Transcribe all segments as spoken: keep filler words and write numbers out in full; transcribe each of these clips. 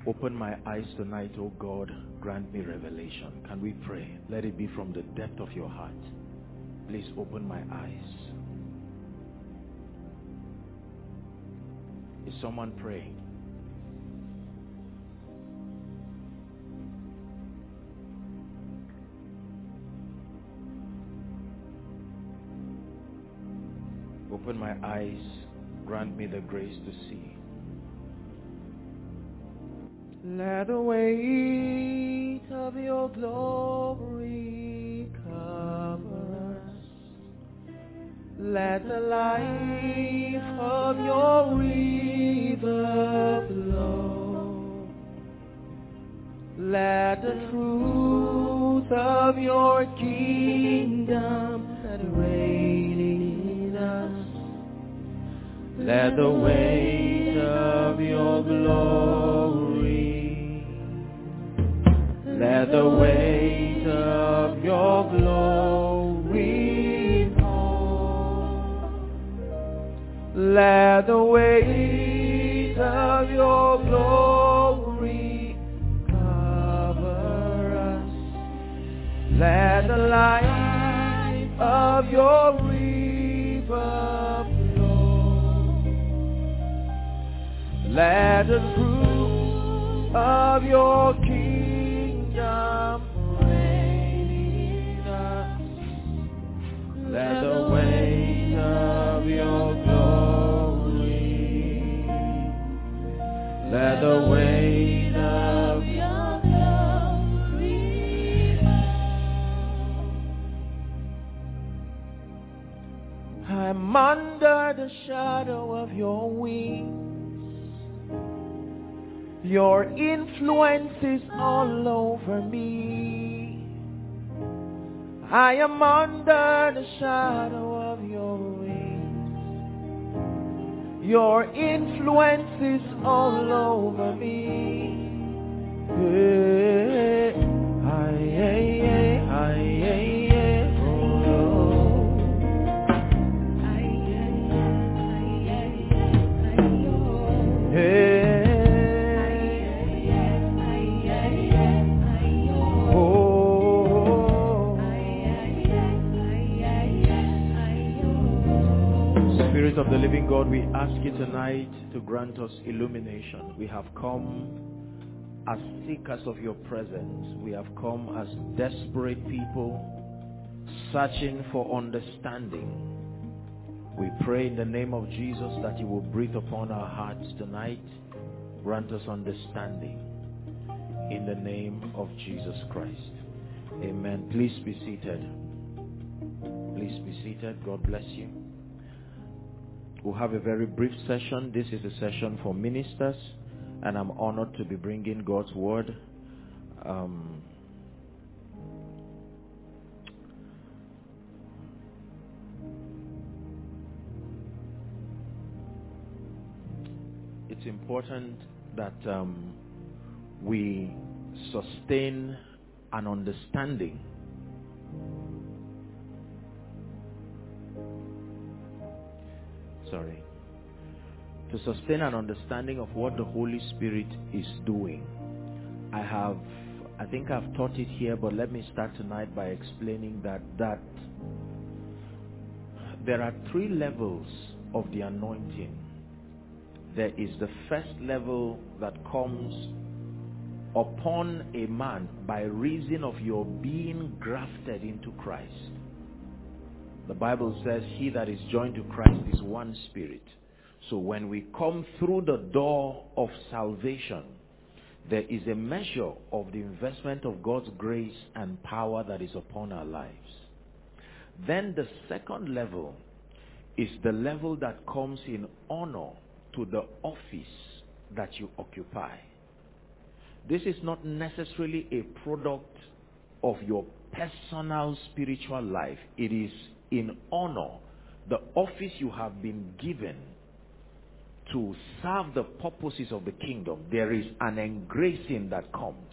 Open my eyes tonight, oh God. Grant me revelation. Can we pray? Let it be from the depth of your heart. Please open my eyes. Is someone praying? Open my eyes. Grant me the grace to see. Let the weight of your glory cover us. Let the life of your river flow. Let the truth of your kingdom reign in us. Let the weight of your glory, let the weight of your glory fall. Let the weight of your glory cover us. Let the light of your river flow. Let the fruit of your kingdom reign in us. Let the weight of your glory, let the weight of your glory. I'm under the shadow of your wings. Your influence is all over me. I am under the shadow of your wings. Your influence is all over me. Hey, I, hey, hey, I, hey, hey, oh, oh. Hey. Spirit of the living God, we ask you tonight to grant us illumination. We have come as seekers of your presence. We have come as desperate people searching for understanding. We pray in the name of Jesus that you will breathe upon our hearts tonight. Grant us understanding in the name of Jesus Christ. Amen. Please be seated. Please be seated. God bless you. We'll have a very brief session. This is a session for ministers, and I'm honored to be bringing God's word. Um, it's important that um, we sustain an understanding sorry, to sustain an understanding of what the Holy Spirit is doing. I have, I think I've taught it here, but let me start tonight by explaining that, that there are three levels of the anointing. There is the first level that comes upon a man by reason of your being grafted into Christ. The Bible says he that is joined to Christ is one spirit. So when we come through the door of salvation, there is a measure of the investment of God's grace and power that is upon our lives. Then the second level is the level that comes in honor to the office that you occupy. This is not necessarily a product of your personal spiritual life. It is in honor, the office you have been given to serve the purposes of the kingdom. There is an engracing that comes.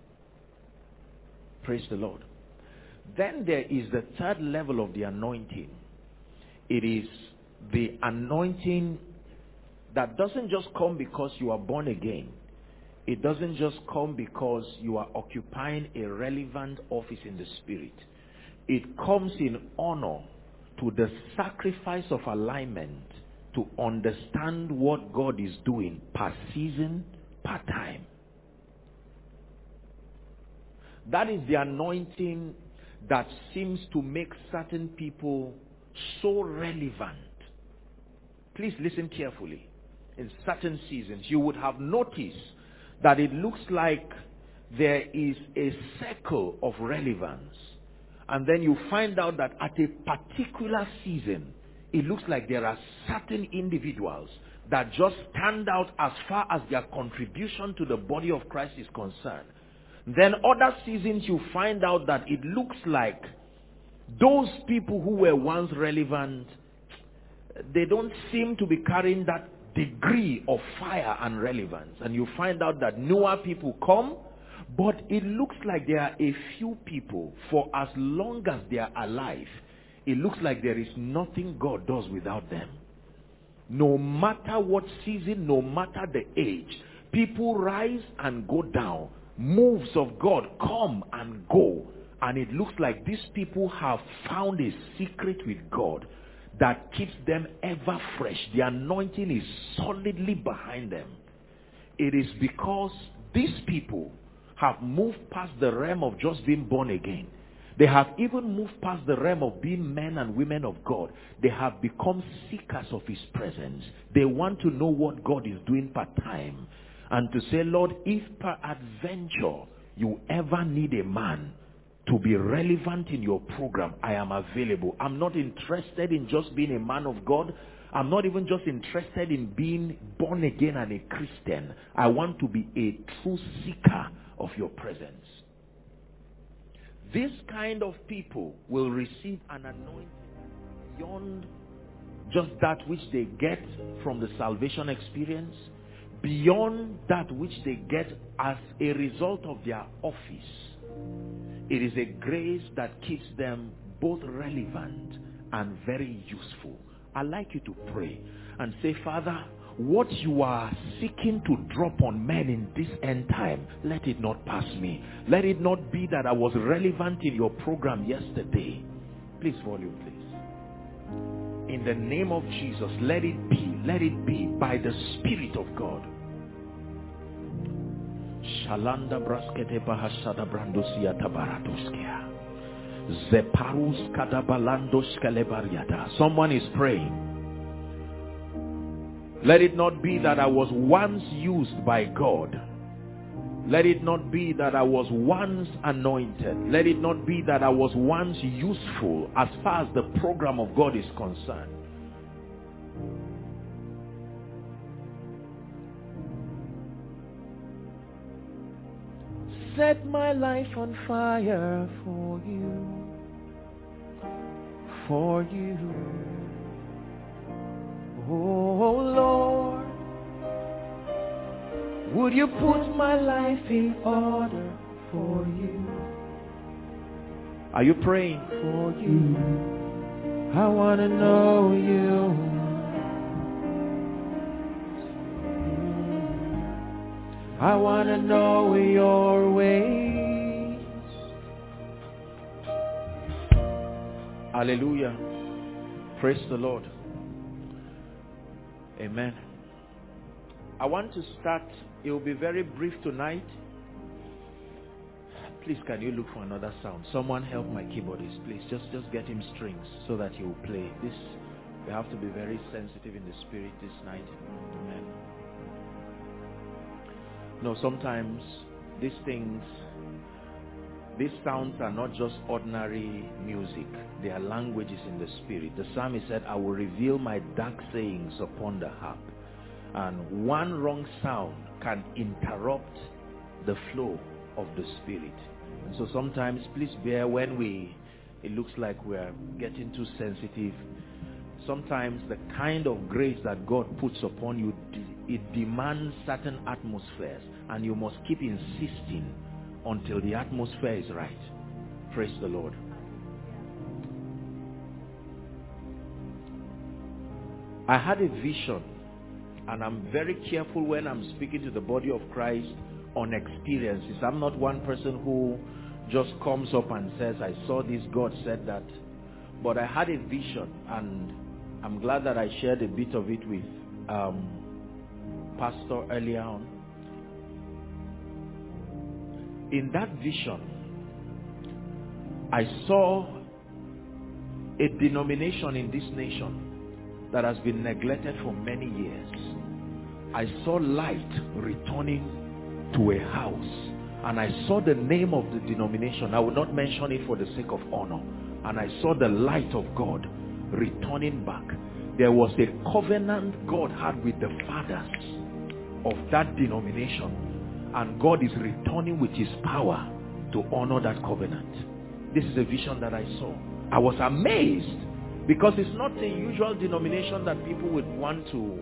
Praise the Lord. Then there is the third level of the anointing. It is the anointing that doesn't just come because you are born again. it doesn't just come because you are occupying a relevant office in the spirit. It comes in honor to the sacrifice of alignment to understand what God is doing per season, per time. That is the anointing that seems to make certain people so relevant. Please listen carefully. In certain seasons, you would have noticed that it looks like there is a circle of relevance. And then you find out that at a particular season, it looks like there are certain individuals that just stand out as far as their contribution to the body of Christ is concerned. Then other seasons you find out that it looks like those people who were once relevant, they don't seem to be carrying that degree of fire and relevance. And you find out that newer people come, but it looks like there are a few people, for as long as they are alive, it looks like there is nothing God does without them. No matter what season, no matter the age, people rise and go down. Moves of God come and go. And it looks like these people have found a secret with God that keeps them ever fresh. The anointing is solidly behind them. It is because these people have moved past the realm of just being born again. They have even moved past the realm of being men and women of God. They have become seekers of His presence. They want to know what God is doing per time. And to say, Lord, if per adventure you ever need a man to be relevant in your program, I am available. I'm not interested in just being a man of God. I'm not even just interested in being born again and a Christian. I want to be a true seeker of your presence. This kind of people will receive an anointing beyond just that which they get from the salvation experience, beyond that which they get as a result of their office. It is a grace that keeps them both relevant and very useful. I'd like you to pray and say, Father, what you are seeking to drop on men in this end time, let it not pass me. Let it not be that I was relevant in your program yesterday. Please, volume, please. In the name of Jesus, let it be, let it be by the Spirit of God. Shalanda braskete bahasada brandosia tabaratoskia. Zeparus kadabalandos kalebariata. Someone is praying. Let it not be that I was once used by God. Let it not be that I was once anointed. Let it not be that I was once useful as far as the program of God is concerned. Set my life on fire for you, for you. Oh Lord, would you put my life in order for you? Are you praying? For you, I want to know you. I want to know your ways. Hallelujah. Praise the Lord. Amen. I want to start. It will be very brief tonight. Please, can you look for another sound? Someone help my keyboardist, please. Just, just get him strings so that he will play. This, we have to be very sensitive in the spirit this night. Amen. No, sometimes these things, these sounds are not just ordinary music. They are languages in the spirit. The psalmist said, I will reveal my dark sayings upon the harp. And one wrong sound can interrupt the flow of the spirit. And so sometimes, please bear when we, it looks like we are getting too sensitive. Sometimes the kind of grace that God puts upon you, it demands certain atmospheres, and you must keep insisting until the atmosphere is right. Praise the Lord. I had a vision, and I'm very careful when I'm speaking to the body of Christ on experiences. I'm not one person who just comes up and says, I saw this, God said that. But I had a vision, and I'm glad that I shared a bit of it with um, Pastor earlier on. In that vision, I saw a denomination in this nation that has been neglected for many years. I saw light returning to a house, and I saw the name of the denomination. I will not mention it for the sake of honor. And I saw the light of God returning back. There was a covenant God had with the fathers of that denomination, and God is returning with his power to honor that covenant. This is a vision that I saw. I was amazed, because it's not a usual denomination that people would want to.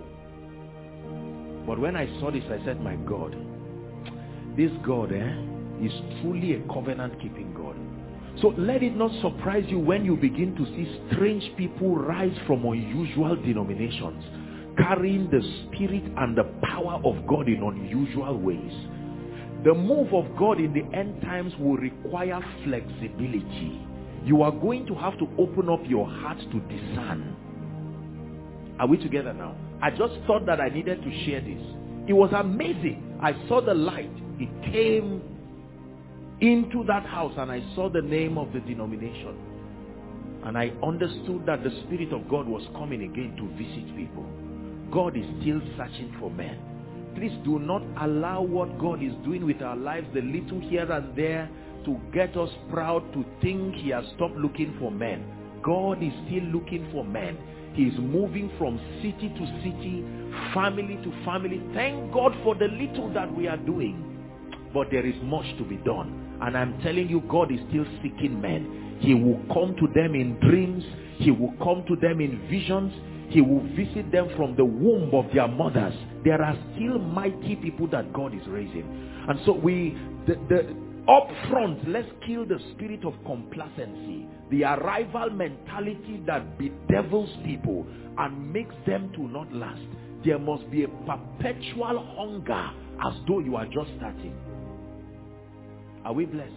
But when I saw this, I said, my God, this God eh, is truly a covenant-keeping God. So let it not surprise you when you begin to see strange people rise from unusual denominations, carrying the spirit and the power of God in unusual ways. The move of God in the end times will require flexibility. You are going to have to open up your heart to discern. Are we together now? I just thought that I needed to share this. It was amazing. I saw the light. It came into that house, and I saw the name of the denomination. And I understood that the Spirit of God was coming again to visit people. God is still searching for men. Please do not allow what God is doing with our lives, the little here and there, to get us proud to think he has stopped looking for men. God is still looking for men. He is moving from city to city, family to family. Thank God for the little that we are doing. But there is much to be done. And I'm telling you, God is still seeking men. He will come to them in dreams. He will come to them in visions. He will visit them from the womb of their mothers. There are still mighty people that God is raising. And so we, the, the, up front, let's kill the spirit of complacency, the arrival mentality that bedevils people and makes them to not last. There must be a perpetual hunger as though you are just starting. Are we blessed?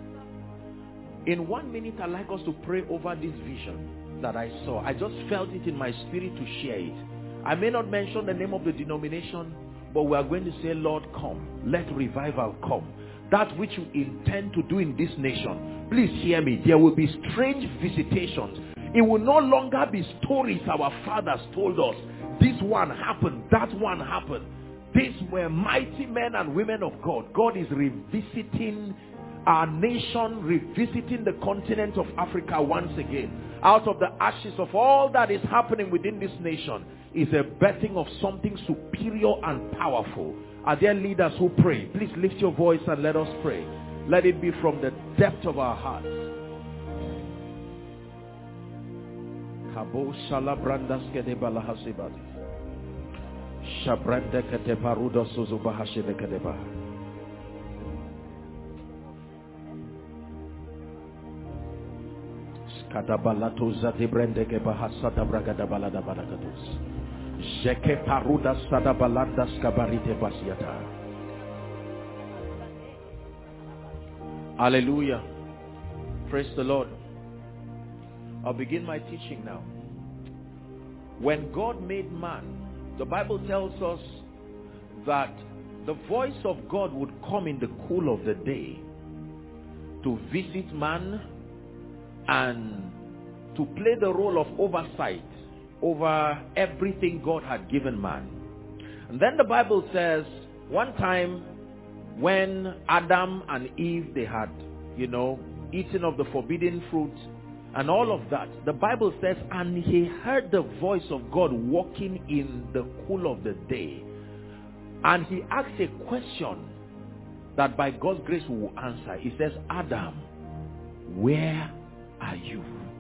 In one minute, I'd like us to pray over this vision that I saw. I just felt it in my spirit to share it. I may not mention the name of the denomination, but we are going to say, Lord, come. Let revival come. That which you intend to do in this nation, please hear me. There will be strange visitations. It will no longer be stories our fathers told us. This one happened, that one happened. These were mighty men and women of God. God is revisiting our nation, revisiting the continent of Africa once again. Out of the ashes of all that is happening within this nation is a birthing of something superior and powerful. Are there leaders who pray? Please lift your voice and let us pray. Let it be from the depth of our hearts. Kabo Salabrandas Kedebala Hasibati. Shabranda Keteparuda Suzubahashi Kedeba. Skadabalato Zadibrende Gebahasada Bragada Balada Balagatus. Jeke Paruda Sadabalanda Skabarite Basiata. Hallelujah. Praise the Lord. I'll begin my teaching now. When God made man, the Bible tells us that the voice of God would come in the cool of the day to visit man and to play the role of oversight over everything God had given man. And then the Bible says, one time when Adam and Eve, they had, you know, eaten of the forbidden fruit and all of that, the Bible says, and he heard the voice of God walking in the cool of the day. And he asked a question that by God's grace we will answer. He says, Adam, where are you?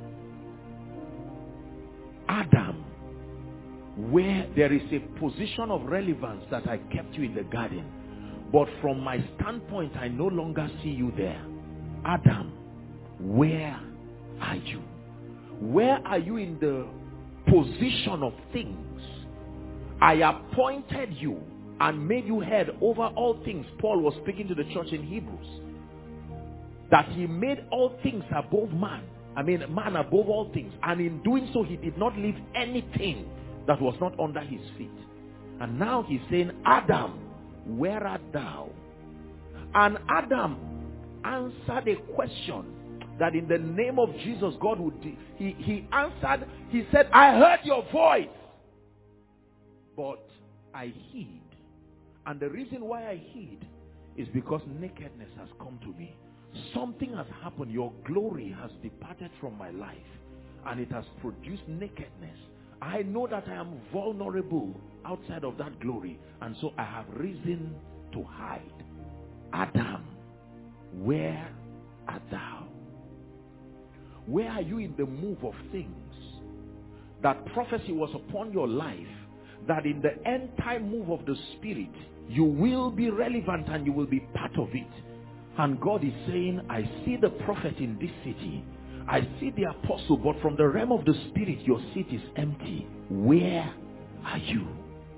Adam, where there is a position of relevance that I kept you in the garden, but from my standpoint I no longer see you there. Adam, where are you? Where are you in the position of things? I appointed you and made you head over all things. Paul was speaking to the church in Hebrews. That he made all things above man. I mean, man above all things. And in doing so, he did not leave anything that was not under his feet. And now he's saying, Adam, where art thou? And Adam answered a question that in the name of Jesus, God would do. He, he answered, he said, I heard your voice, but I hid. And the reason why I hid is because nakedness has come to me. Something has happened. Your glory has departed from my life, and it has produced nakedness. I know that I am vulnerable outside of that glory, and so I have reason to hide. Adam, where art thou? Where are you in the move of things? That prophecy was upon your life, that in the end time move of the Spirit, you will be relevant and you will be part of it. And God is saying, I see the prophet in this city. I see the apostle, but from the realm of the Spirit, your seat is empty. Where are you?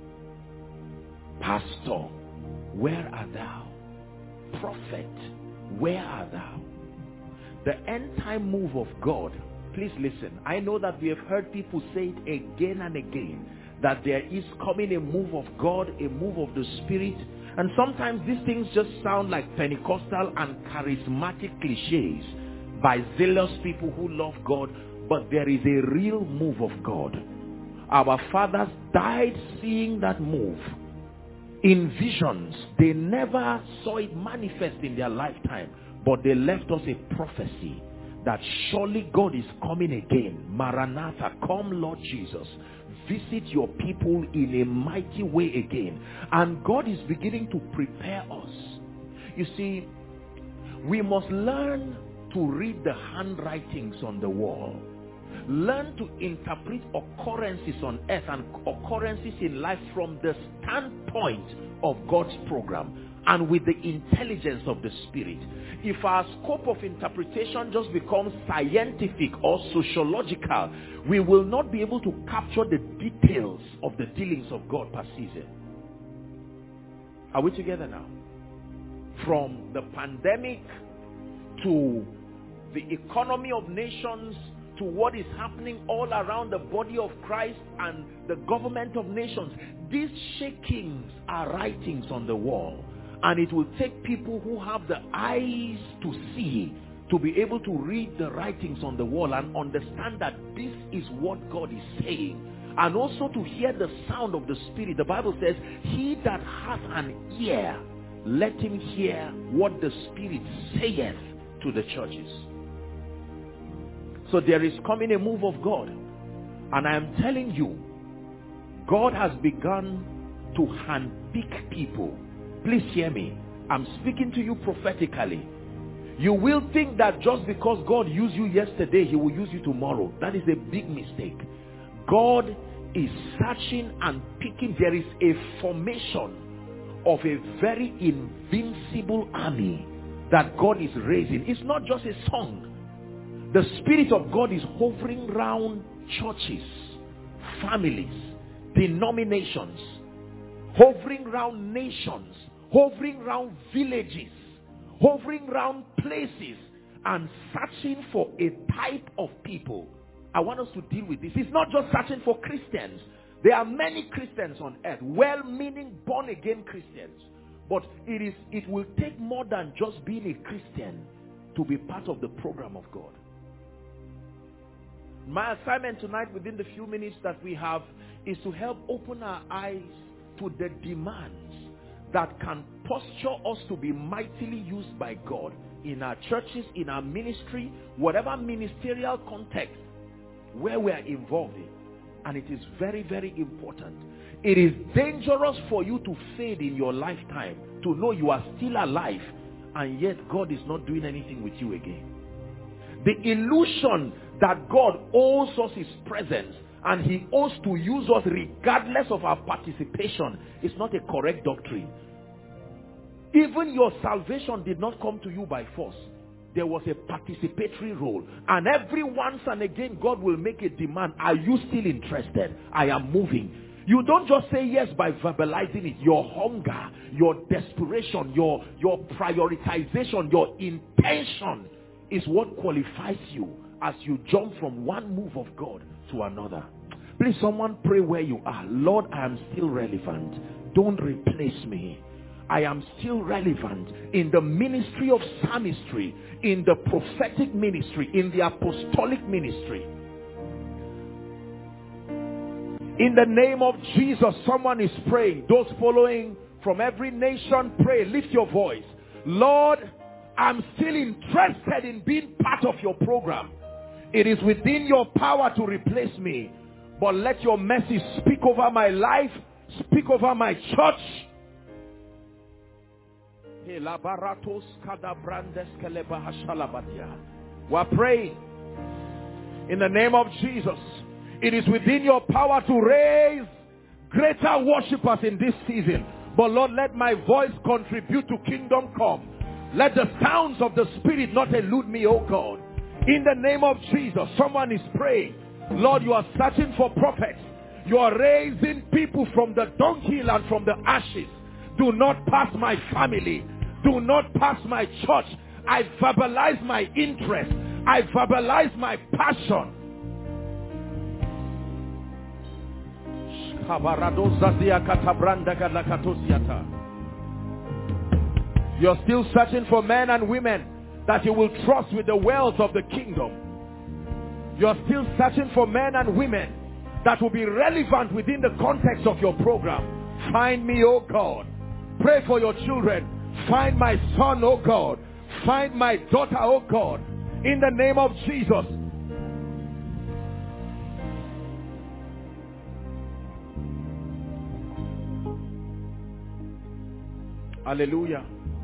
Pastor, where art thou? Prophet, where art thou? The end time move of God, please listen. I know that we have heard people say it again and again, that there is coming a move of God, a move of the Spirit. And sometimes these things just sound like Pentecostal and charismatic cliches by zealous people who love God, but there is a real move of God. Our fathers died seeing that move in visions. They never saw it manifest in their lifetime, but they left us a prophecy that surely God is coming again. Maranatha, come Lord Jesus. Visit your people in a mighty way again. And God is beginning to prepare us. You see, we must learn to read the handwritings on the wall. Learn to interpret occurrences on earth and occurrences in life from the standpoint of God's program and with the intelligence of the Spirit. If our scope of interpretation just becomes scientific or sociological, we will not be able to capture the details of the dealings of God per season. Are we together now? From the pandemic to the economy of nations, to what is happening all around the body of Christ and the government of nations, these shakings are writings on the wall. And it will take people who have the eyes to see to be able to read the writings on the wall and understand that this is what God is saying. And also to hear the sound of the Spirit. The Bible says, he that hath an ear, let him hear what the Spirit saith to the churches. So there is coming a move of God. And I am telling you, God has begun to handpick people. Please hear me. I'm speaking to you prophetically. You will think that just because God used you yesterday, he will use you tomorrow. That is a big mistake. God is searching and picking. There is a formation of a very invincible army that God is raising. It's not just a song. The Spirit of God is hovering around churches, families, denominations, hovering around nations, hovering around villages, hovering around places, and searching for a type of people. I want us to deal with this. It's not just searching for Christians. There are many Christians on earth, well-meaning, born-again Christians. But it is, it will take more than just being a Christian to be part of the program of God. My assignment tonight, within the few minutes that we have, is to help open our eyes to the demands that can posture us to be mightily used by God in our churches, in our ministry, whatever ministerial context where we are involved in. And it is very, very important. It is dangerous for you to fade in your lifetime, to know you are still alive, and yet God is not doing anything with you again. The illusion that God owes us his presence and he owes to use us regardless of our participation is not a correct doctrine. Even your salvation did not come to you by force. There was a participatory role. And every once and again God will make a demand. Are you still interested? I am moving. You don't just say yes by verbalizing it. Your hunger, your desperation, your, your prioritization, your intention is what qualifies you as you jump from one move of God to another. Please, someone pray where you are. Lord, I am still relevant. Don't replace me. I am still relevant in the ministry of psalmistry, in the prophetic ministry, in the apostolic ministry. In the name of Jesus, someone is praying. Those following from every nation, pray. Lift your voice. Lord, I'm still interested in being part of your program. It is within your power to replace me. But let your mercy speak over my life, speak over my church. We're praying in the name of Jesus. It is within your power to raise greater worshipers in this season. But Lord, let my voice contribute to kingdom come. Let the sounds of the Spirit not elude me, oh God. In the name of Jesus, someone is praying. Lord, you are searching for prophets. You are raising people from the dunghill and from the ashes. Do not pass my family. Do not pass my church. I verbalize my interest. I verbalize my passion. You're still searching for men and women that you will trust with the wealth of the kingdom. You're still searching for men and women that will be relevant within the context of your program. Find me, oh God. Pray for your children. Find my son, oh God. Find my daughter, oh God. In the name of Jesus. Hallelujah.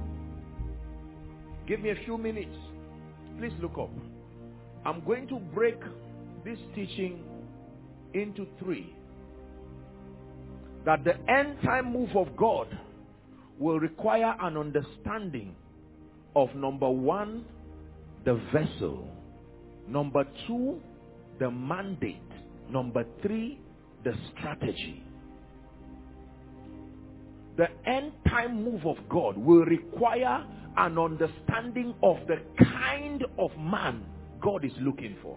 Give me a few minutes. Please look up. I'm going to break this teaching into three. That the end time move of God will require an understanding of, number one, the vessel. Number two, the mandate. Number three, the strategy. The end time move of God will require an understanding of the kind of man God is looking for.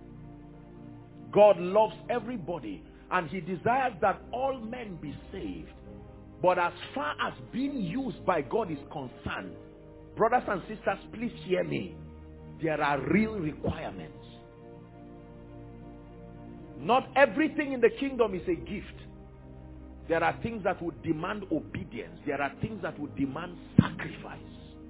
God loves everybody and he desires that all men be saved. But as far as being used by God is concerned, brothers and sisters, please hear me. There are real requirements. Not everything in the kingdom is a gift. There are things that would demand obedience. There are things that would demand sacrifice.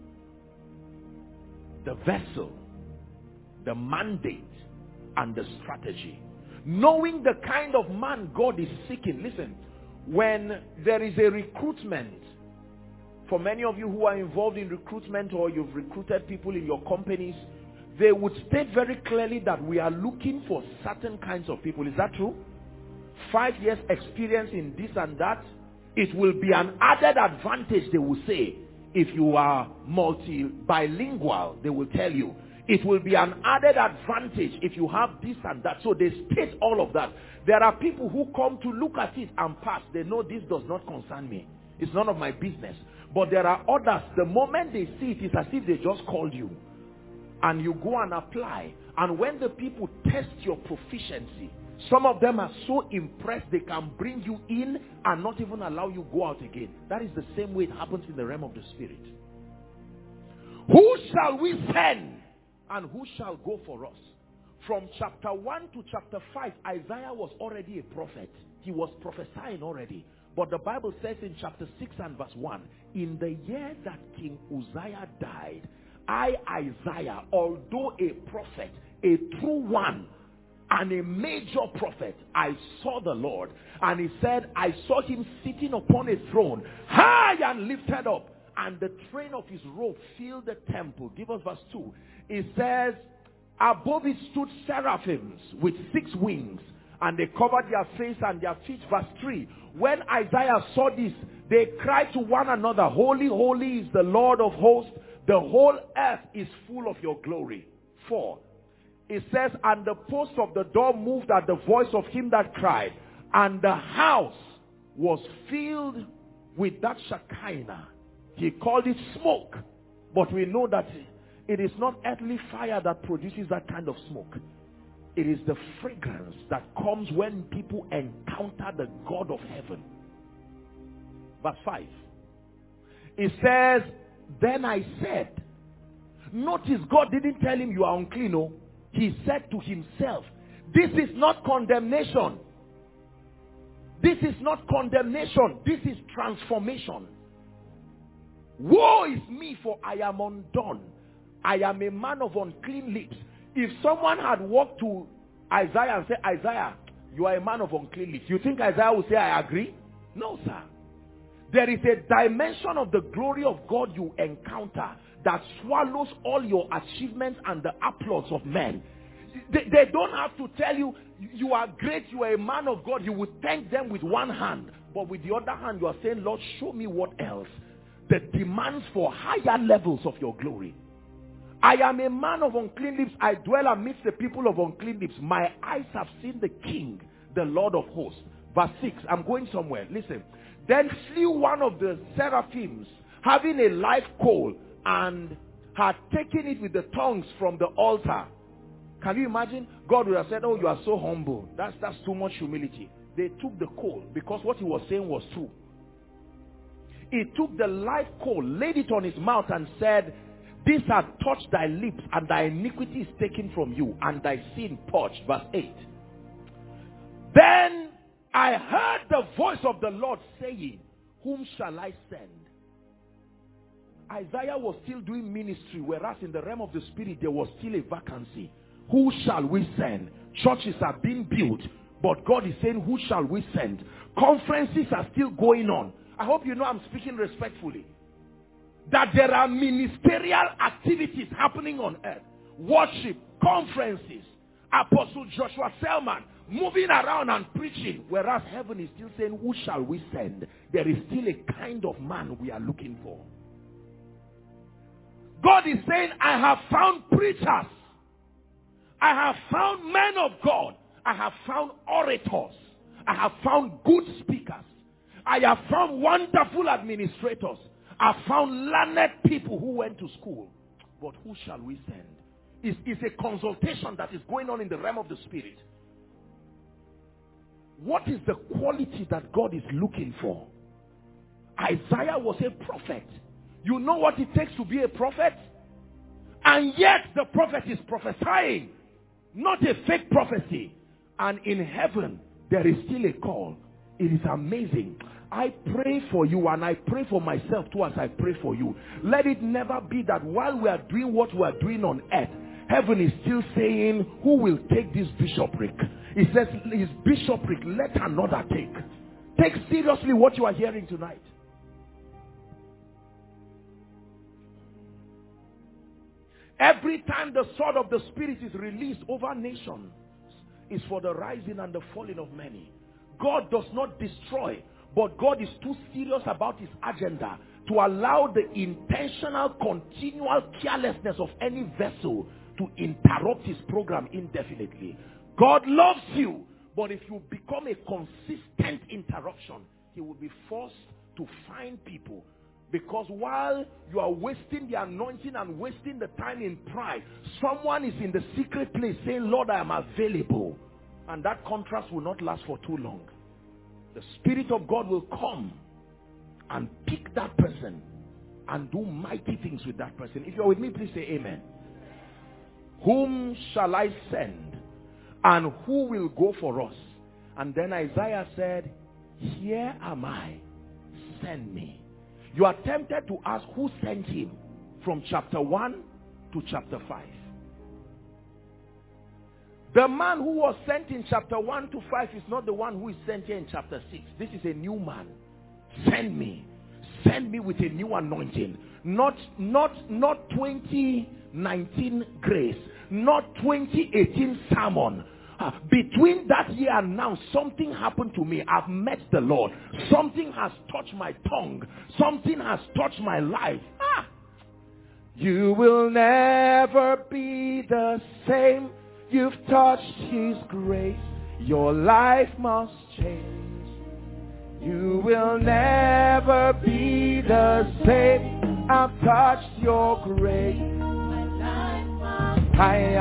The vessel, the mandate, and the strategy. Knowing the kind of man God is seeking. Listen, when there is a recruitment, for many of you who are involved in recruitment or you've recruited people in your companies, they would state very clearly that we are looking for certain kinds of people. Is that true? Five years experience in this and that. It will be an added advantage, they will say. If you are multi-bilingual, they will tell you. It will be an added advantage if you have this and that. So they state all of that. There are people who come to look at it and pass. They know this does not concern me. It's none of my business. But there are others, the moment they see it, it's as if they just called you. And you go and apply. And when the people test your proficiency, some of them are so impressed they can bring you in and not even allow you go out again. That is the same way it happens in the realm of the spirit. Who shall we send? And who shall go for us? From chapter one to chapter five, Isaiah was already a prophet. He was prophesying already. But the Bible says in chapter six and verse one, in the year that King Uzziah died, I, Isaiah, although a prophet, a true one, and a major prophet, I saw the Lord. And he said, I saw him sitting upon a throne, high and lifted up, and the train of his robe filled the temple. Give us verse two. It says, above it stood seraphims with six wings, and they covered their face and their feet. Verse three. When Isaiah saw this, they cried to one another, holy, holy is the Lord of hosts. The whole earth is full of your glory. Four. It says, and the post of the door moved at the voice of him that cried, And the house was filled with that Shekinah. He called it smoke. But we know that it is not earthly fire that produces that kind of smoke. It is the fragrance that comes when people encounter the God of heaven. Verse five. It says, then I said, notice God didn't tell him you are unclean. No. He said to himself, this is not condemnation. This is not condemnation. This is transformation. Woe is me, for I am undone. I am a man of unclean lips. If someone had walked to Isaiah and said, Isaiah, you are a man of unclean lips, you think Isaiah would say, I agree? No, sir. There is a dimension of the glory of God you encounter that swallows all your achievements and the applause of men. They, they don't have to tell you, you are great, you are a man of God. You would thank them with one hand. But with the other hand, you are saying, Lord, show me what else. The demands for higher levels of your glory. I am a man of unclean lips. I dwell amidst the people of unclean lips. My eyes have seen the King, the Lord of hosts. Verse six, I'm going somewhere. Listen. Then flew one of the seraphims, having a live coal, and had taken it with the tongues from the altar. Can you imagine? God would have said, oh, you are so humble. That's, that's too much humility. They took the coal because what he was saying was true. He took the live coal, laid it on his mouth and said, this hath touched thy lips, and thy iniquity is taken from you, and thy sin purged. Verse eight. Then I heard the voice of the Lord saying, whom shall I send? Isaiah was still doing ministry, whereas in the realm of the spirit there was still a vacancy. Who shall we send? Churches are being built, but God is saying, who shall we send? Conferences are still going on. I hope you know I'm speaking respectfully. That there are ministerial activities happening on earth. Worship, conferences, Apostle Joshua Selman moving around and preaching, whereas heaven is still saying, who shall we send? There is still a kind of man we are looking for. God is saying, I have found preachers. I have found men of God. I have found orators. I have found good speakers. I have found wonderful administrators. I have found learned people who went to school. But who shall we send? It's, it's a consultation that is going on in the realm of the spirit. What is the quality that God is looking for? Isaiah was a prophet. You know what it takes to be a prophet? And yet the prophet is prophesying. Not a fake prophecy. And in heaven, there is still a call. It is amazing. I pray for you, and I pray for myself too as I pray for you. Let it never be that while we are doing what we are doing on earth, heaven is still saying, who will take this bishopric? It says, his bishopric, let another take. Take seriously what you are hearing tonight. Every time the sword of the Spirit is released over nations, is for the rising and the falling of many. God does not destroy, but God is too serious about his agenda to allow the intentional, continual carelessness of any vessel to interrupt his program indefinitely. God loves you, but if you become a consistent interruption, he will be forced to find people. Because while you are wasting the anointing and wasting the time in pride, someone is in the secret place saying, Lord, I am available. And that contrast will not last for too long. The Spirit of God will come and pick that person and do mighty things with that person. If you're with me, please say amen. Whom shall I send? And who will go for us? And then Isaiah said, here am I, send me. You are tempted to ask who sent him from chapter one to chapter five. The man who was sent in chapter one to five is not the one who is sent here in chapter six. This is a new man. Send me. Send me with a new anointing. Not, not, not twenty nineteen grace. Not twenty eighteen sermon. Uh, between that year and now, something happened to me. I've met the Lord. Something has touched my tongue. Something has touched my life. Ah! You will never be the same. You've touched his grace. Your life must change. You will never be the same. I've touched your grace. My life must change.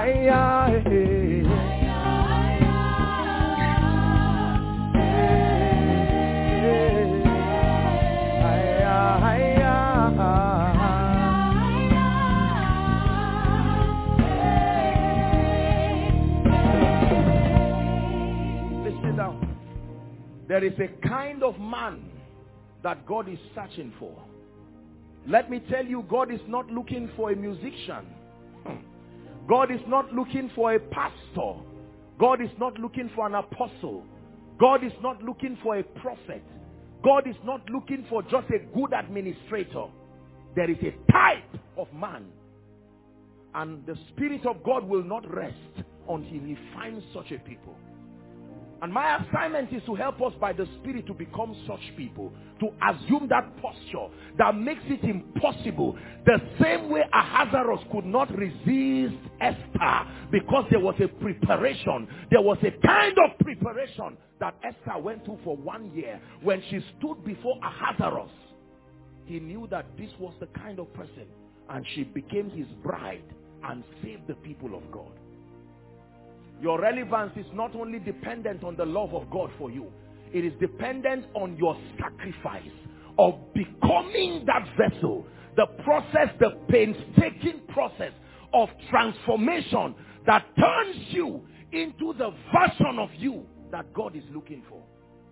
Listen now. There is a kind of man that God is searching for. Let me tell you, God is not looking for a musician. God is not looking for a pastor. God is not looking for an apostle. God is not looking for a prophet. God is not looking for just a good administrator. There is a type of man, and the Spirit of God will not rest until he finds such a people. And my assignment is to help us by the Spirit to become such people, to assume that posture that makes it impossible. The same way Ahasuerus could not resist Esther because there was a preparation. There was a kind of preparation that Esther went through for one year. When she stood before Ahasuerus, he knew that this was the kind of person, and she became his bride and saved the people of God. Your relevance is not only dependent on the love of God for you. It is dependent on your sacrifice of becoming that vessel. The process, the painstaking process of transformation that turns you into the version of you that God is looking for.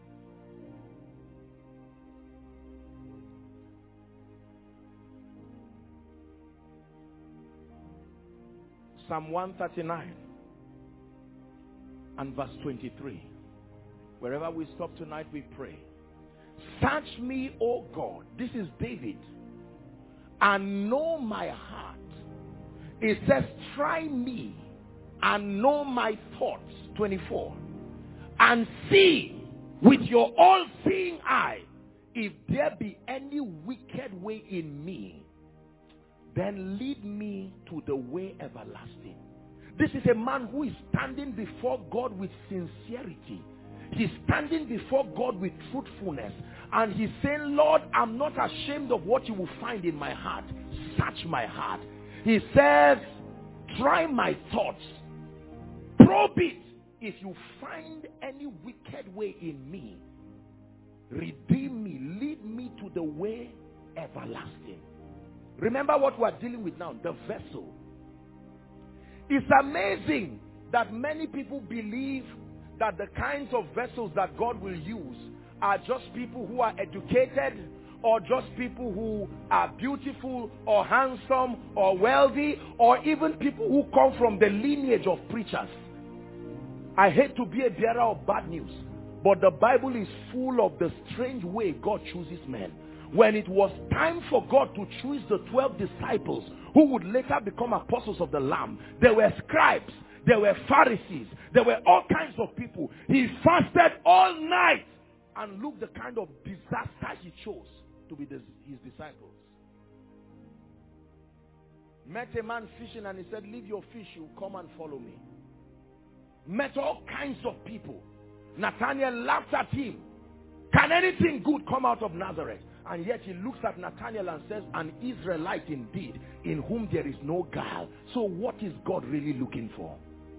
Psalm one thirty-nine. And verse twenty-three. Wherever we stop tonight, we pray. Search me, O God. This is David. And know my heart. It says, try me and know my thoughts. twenty-four. And see with your all-seeing eye, if there be any wicked way in me, then lead me to the way everlasting. This is a man who is standing before God with sincerity. He's standing before God with truthfulness. And he's saying, Lord, I'm not ashamed of what you will find in my heart. Search my heart. He says, try my thoughts. Probe it. If you find any wicked way in me, redeem me. Lead me to the way everlasting. Remember what we're dealing with now, the vessel. It's amazing that many people believe that the kinds of vessels that God will use are just people who are educated, or just people who are beautiful or handsome or wealthy, or even people who come from the lineage of preachers. I hate to be a bearer of bad news, but the Bible is full of the strange way God chooses men. When it was time for God to choose the twelve disciples who would later become apostles of the Lamb, there were scribes, there were Pharisees, there were all kinds of people. He fasted all night, and look the kind of disaster he chose to be the, his disciples. Met a man fishing and he said, leave your fish, you come and follow me. Met all kinds of people. Nathanael laughed at him. Can anything good come out of Nazareth? And yet he looks at Nathanael and says, an Israelite indeed, in whom there is no guile. So what is God really looking for?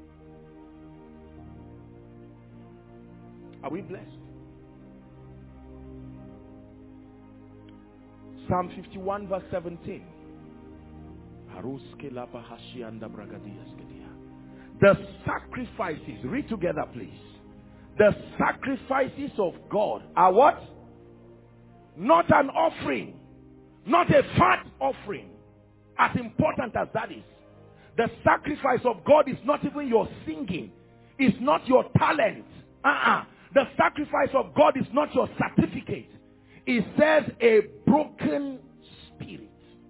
Are we blessed? Psalm fifty-one verse seventeen. The sacrifices, read together please. The sacrifices of God are what? Not an offering. Not a fat offering. As important as that is. The sacrifice of God is not even your singing. It's not your talent. Uh-uh. The sacrifice of God is not your certificate. It says a broken spirit.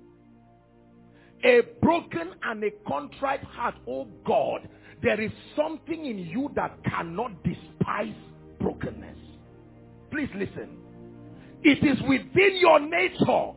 A broken and a contrite heart, oh God. There is something in you that cannot despise brokenness. Please listen. It is within your nature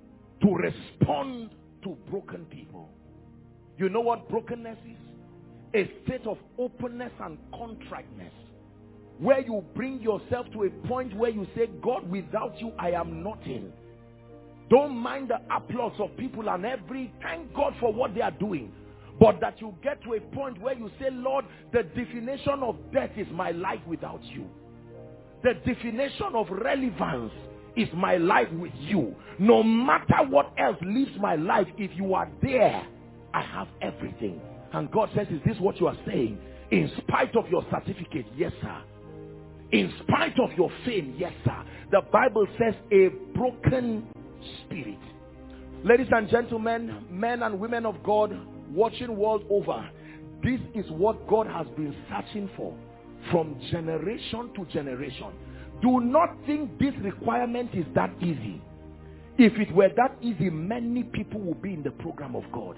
to respond to broken people. You know what brokenness is? a state of openness and contriteness, where you bring yourself to a point where you say, God, without you, I am nothing. Don't mind the applause of people and every, thank God for what they are doing. But that you get to a point where you say, Lord, the definition of death is my life without you. The definition of relevance is my life with you. No matter what else lives my life, if you are there, I have everything. And God says, is this what you are saying? In spite of your certificate, yes, sir. In spite of your fame, yes, sir. The Bible says a broken spirit. Ladies and gentlemen, men and women of God watching world over, this is what God has been searching for from generation to generation. Do not think this requirement is that easy. If it were that easy, many people would be in the program of God.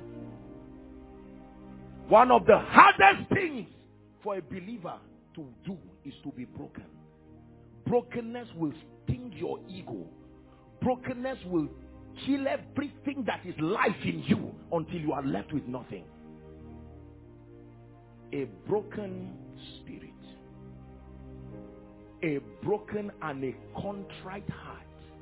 One of the hardest things for a believer to do is to be broken. Brokenness will sting your ego. Brokenness will kill everything that is life in you until you are left with nothing. A broken spirit. A broken and a contrite heart.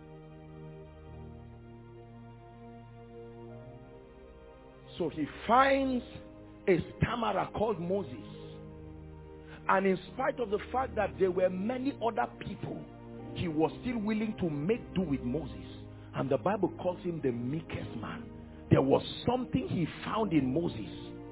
So he finds a stammerer called Moses. And in spite of the fact that there were many other people, he was still willing to make do with Moses. And the Bible calls him the meekest man. There was something he found in Moses.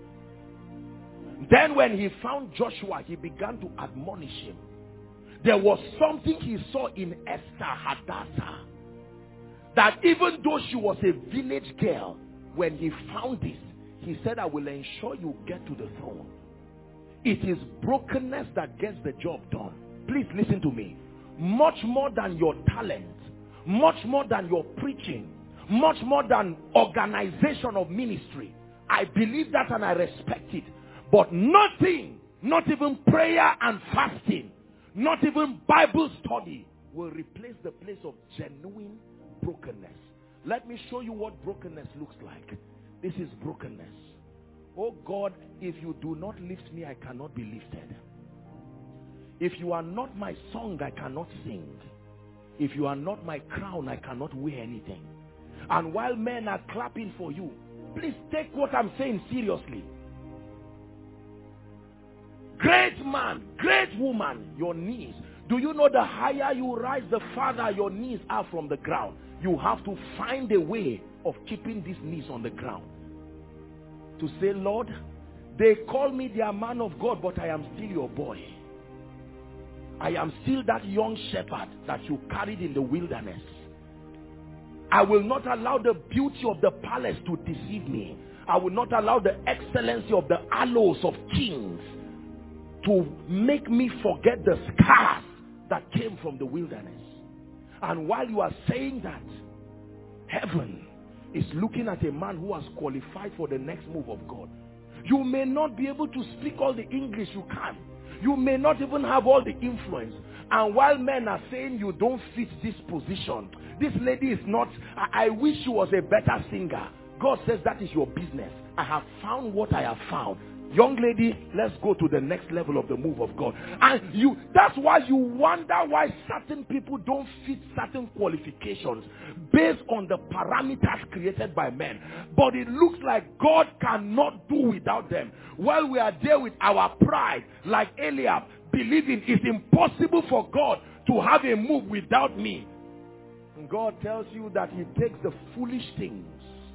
Then when he found Joshua, he began to admonish him. There was something he saw in Esther Hadassah, that even though she was a village girl, when he found this, he said, I will ensure you get to the throne. It is brokenness that gets the job done. Please listen to me. Much more than your talent, much more than your preaching, much more than organization of ministry. I believe that and I respect it. But nothing, not even prayer and fasting, not even Bible study will replace the place of genuine brokenness. Let me show you what brokenness looks like. This is brokenness. Oh God, if you do not lift me, I cannot be lifted. If you are not my song, I cannot sing. If you are not my crown, I cannot wear anything. And while men are clapping for you, please take what I'm saying seriously. Great man, great woman, your knees. Do you know the higher you rise, the farther your knees are from the ground? You have to find a way of keeping these knees on the ground. To say, Lord, they call me their man of God, but I am still your boy. I am still that young shepherd that you carried in the wilderness. I will not allow the beauty of the palace to deceive me. I will not allow the excellency of the aloes of kings to make me forget the scars that came from the wilderness. And while you are saying that, heaven is looking at a man who has qualified for the next move of God. You may not be able to speak all the English you can. You may not even have all the influence. And while men are saying you don't fit this position, this lady is not, I, I wish she was a better singer. God says that is your business. I have found what I have found. Young lady, let's go to the next level of the move of God. And you, that's why you wonder why certain people don't fit certain qualifications based on the parameters created by men. But it looks like God cannot do without them. While we are there with our pride, like Eliab, believing it's impossible for God to have a move without me. And God tells you that he takes the foolish things.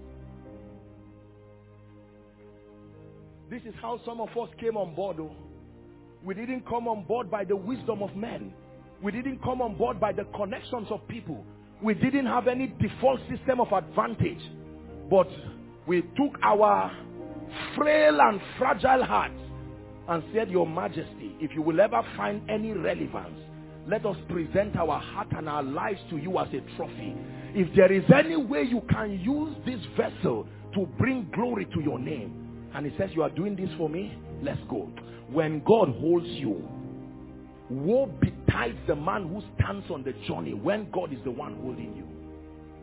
This is how some of us came on board. Oh. We didn't come on board by the wisdom of men. We didn't come on board by the connections of people. We didn't have any default system of advantage. But we took our frail and fragile hearts and said, Your Majesty, if you will ever find any relevance, let us present our heart and our lives to you as a trophy. If there is any way you can use this vessel to bring glory to your name, and he says, you are doing this for me, let's go. When God holds you, woe betides the man who stands on the journey when God is the one holding you.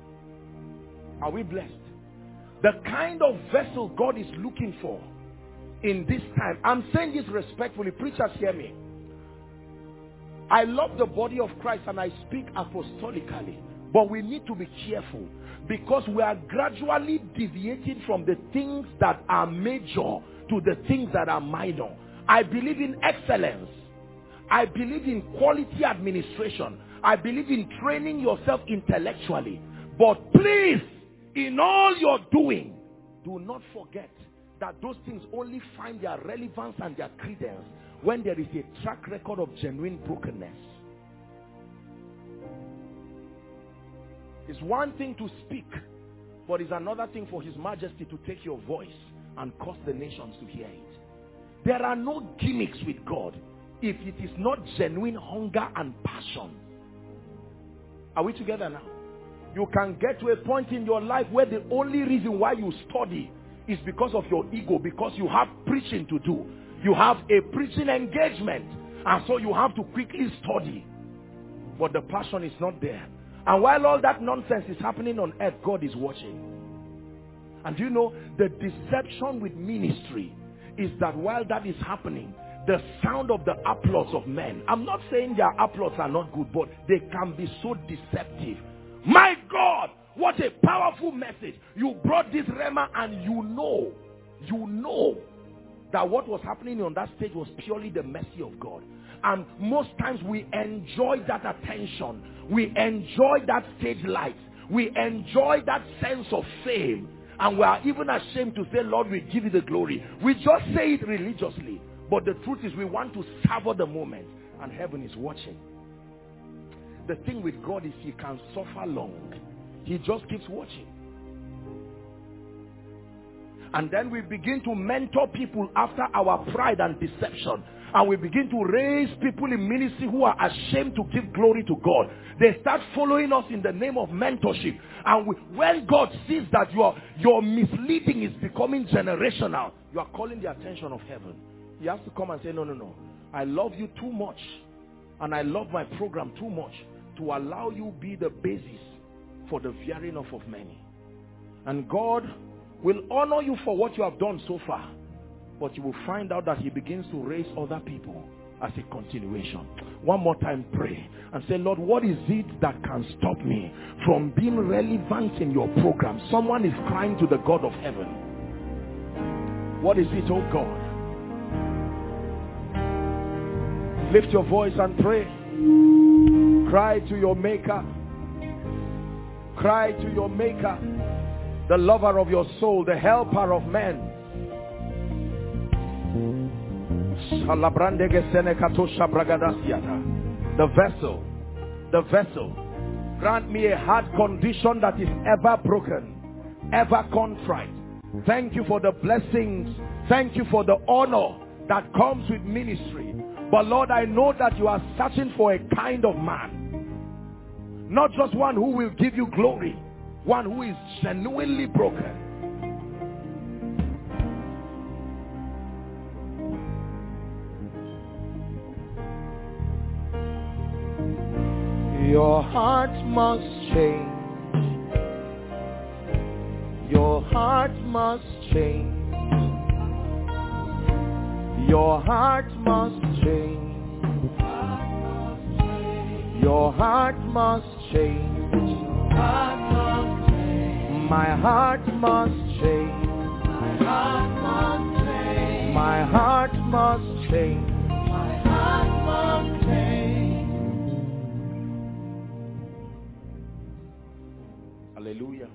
Are we blessed? The kind of vessel God is looking for in this time, I'm saying this respectfully, preachers hear me. I love the body of Christ and I speak apostolically, but we need to be careful because we are gradually deviating from the things that are major to the things that are minor. I believe in excellence. I believe in quality administration. I believe in training yourself intellectually. But please, in all you're doing, do not forget that those things only find their relevance and their credence when there is a track record of genuine brokenness. It's one thing to speak, but it's another thing for His Majesty to take your voice and cause the nations to hear it. There are no gimmicks with God if it is not genuine hunger and passion. Are we together now? You can get to a point in your life where the only reason why you study is because of your ego, because you have preaching to do. You have a preaching engagement, and so you have to quickly study. But the passion is not there. And while all that nonsense is happening on earth, God is watching. And you know, the deception with ministry is that while that is happening, the sound of the applause of men, I'm not saying their applause are not good, but they can be so deceptive. My God, what a powerful message. You brought this rhema, and you know, you know that what was happening on that stage was purely the mercy of God. And most times we enjoy that attention. We enjoy that stage light. We enjoy that sense of fame. And we are even ashamed to say, Lord, we give you the glory. We just say it religiously. But the truth is we want to savor the moment. And heaven is watching. The thing with God is He can suffer long. He just keeps watching. And then we begin to mentor people after our pride and deception. And we begin to raise people in ministry who are ashamed to give glory to God. They start following us in the name of mentorship. And we, when God sees that your, your misleading is becoming generational, you are calling the attention of heaven. He has to come and say, no, no, no. I love you too much. And I love my program too much to allow you be the basis for the veering off of many. And God will honor you for what you have done so far. But you will find out that He begins to raise other people as a continuation. One more time, pray and say, Lord, what is it that can stop me from being relevant in your program? Someone is crying to the God of heaven. What is it, oh God? Lift your voice and pray. Cry to your Maker. Cry to your Maker, the lover of your soul, the helper of men. The vessel, the vessel. Grant me a heart condition that is ever broken, ever contrite. Thank you for the blessings. Thank you for the honor that comes with ministry. But Lord, I know that you are searching for a kind of man. Not just one who will give you glory, one who is genuinely broken. Your heart must change. Your heart must change. Your heart must change. Your heart must change. My heart must change. My heart must change. My heart must change. Hallelujah.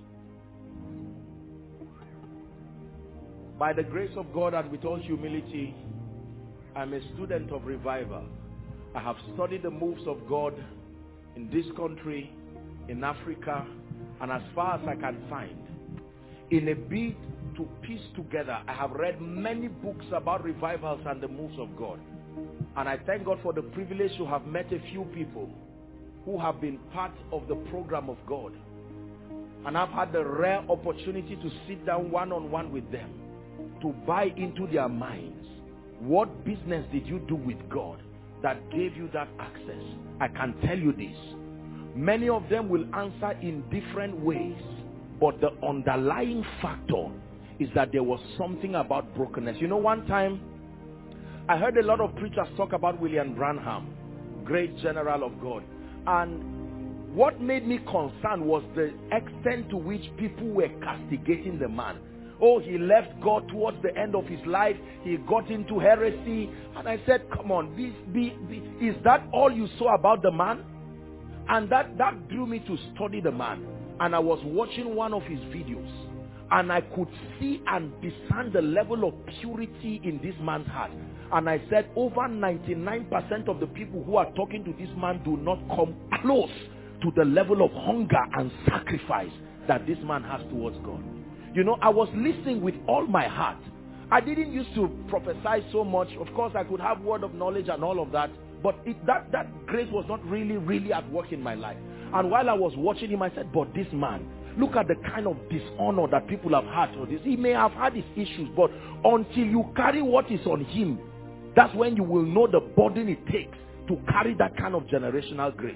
By the grace of God and with all humility, I'm a student of revival. I have studied the moves of God in this country, in Africa, and as far as I can find. In a bid to piece together, I have read many books about revivals and the moves of God. And I thank God for the privilege to have met a few people who have been part of the program of God. And I've had the rare opportunity to sit down one-on-one with them, to buy into their minds. What business did you do with God that gave you that access? I can tell you this. Many of them will answer in different ways, but the underlying factor is that there was something about brokenness. You know, one time I heard a lot of preachers talk about William Branham, great general of God, and what made me concerned was the extent to which people were castigating the man. Oh, he left God towards the end of his life. He got into heresy. And I said, come on, be, be, be, is that all you saw about the man? And that, that drew me to study the man. And I was watching one of his videos. And I could see and discern the level of purity in this man's heart. And I said, over ninety-nine percent of the people who are talking to this man do not come close to the level of hunger and sacrifice that this man has towards God. You know, I was listening with all my heart. I didn't used to prophesy so much. Of course, I could have word of knowledge and all of that. But it, that, that grace was not really, really at work in my life. And while I was watching him, I said, but this man, look at the kind of dishonor that people have had for this. He may have had his issues, but until you carry what is on him, that's when you will know the burden it takes to carry that kind of generational grace.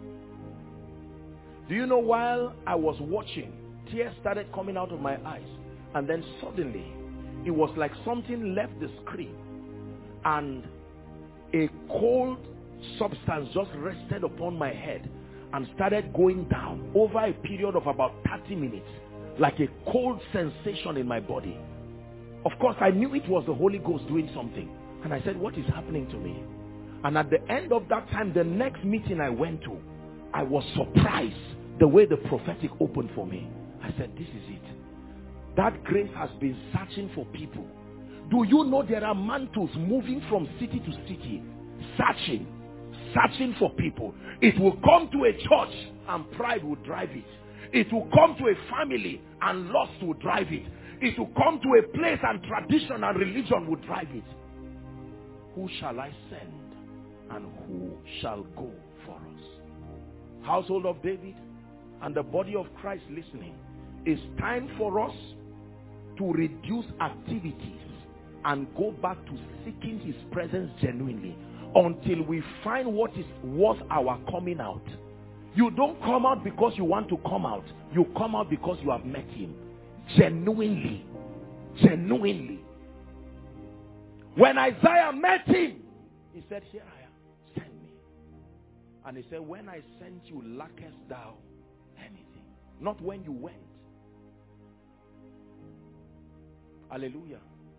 Do you know, while I was watching, tears started coming out of my eyes, and then suddenly it was like something left the screen and a cold substance just rested upon my head and started going down over a period of about thirty minutes, like a cold sensation in my body. Of course, I knew it was the Holy Ghost doing something, and I said, what is happening to me? And at the end of that time, the next meeting I went to, I was surprised the way the prophetic opened for me. I said, this is it. That grace has been searching for people. Do you know there are mantles moving from city to city, searching, searching for people? It will come to a church and pride will drive it. It will come to a family and lust will drive it. It will come to a place and tradition and religion will drive it. Who shall I send and who shall go for us? Household of David and the body of Christ listening, it's time for us to reduce activities and go back to seeking his presence genuinely until we find what is worth our coming out. You don't come out because you want to come out. You come out because you have met him. Genuinely. Genuinely. When Isaiah met him, he said, here I am, send me. And he said, when I sent you, lackest thou anything? Not when you went. Hallelujah.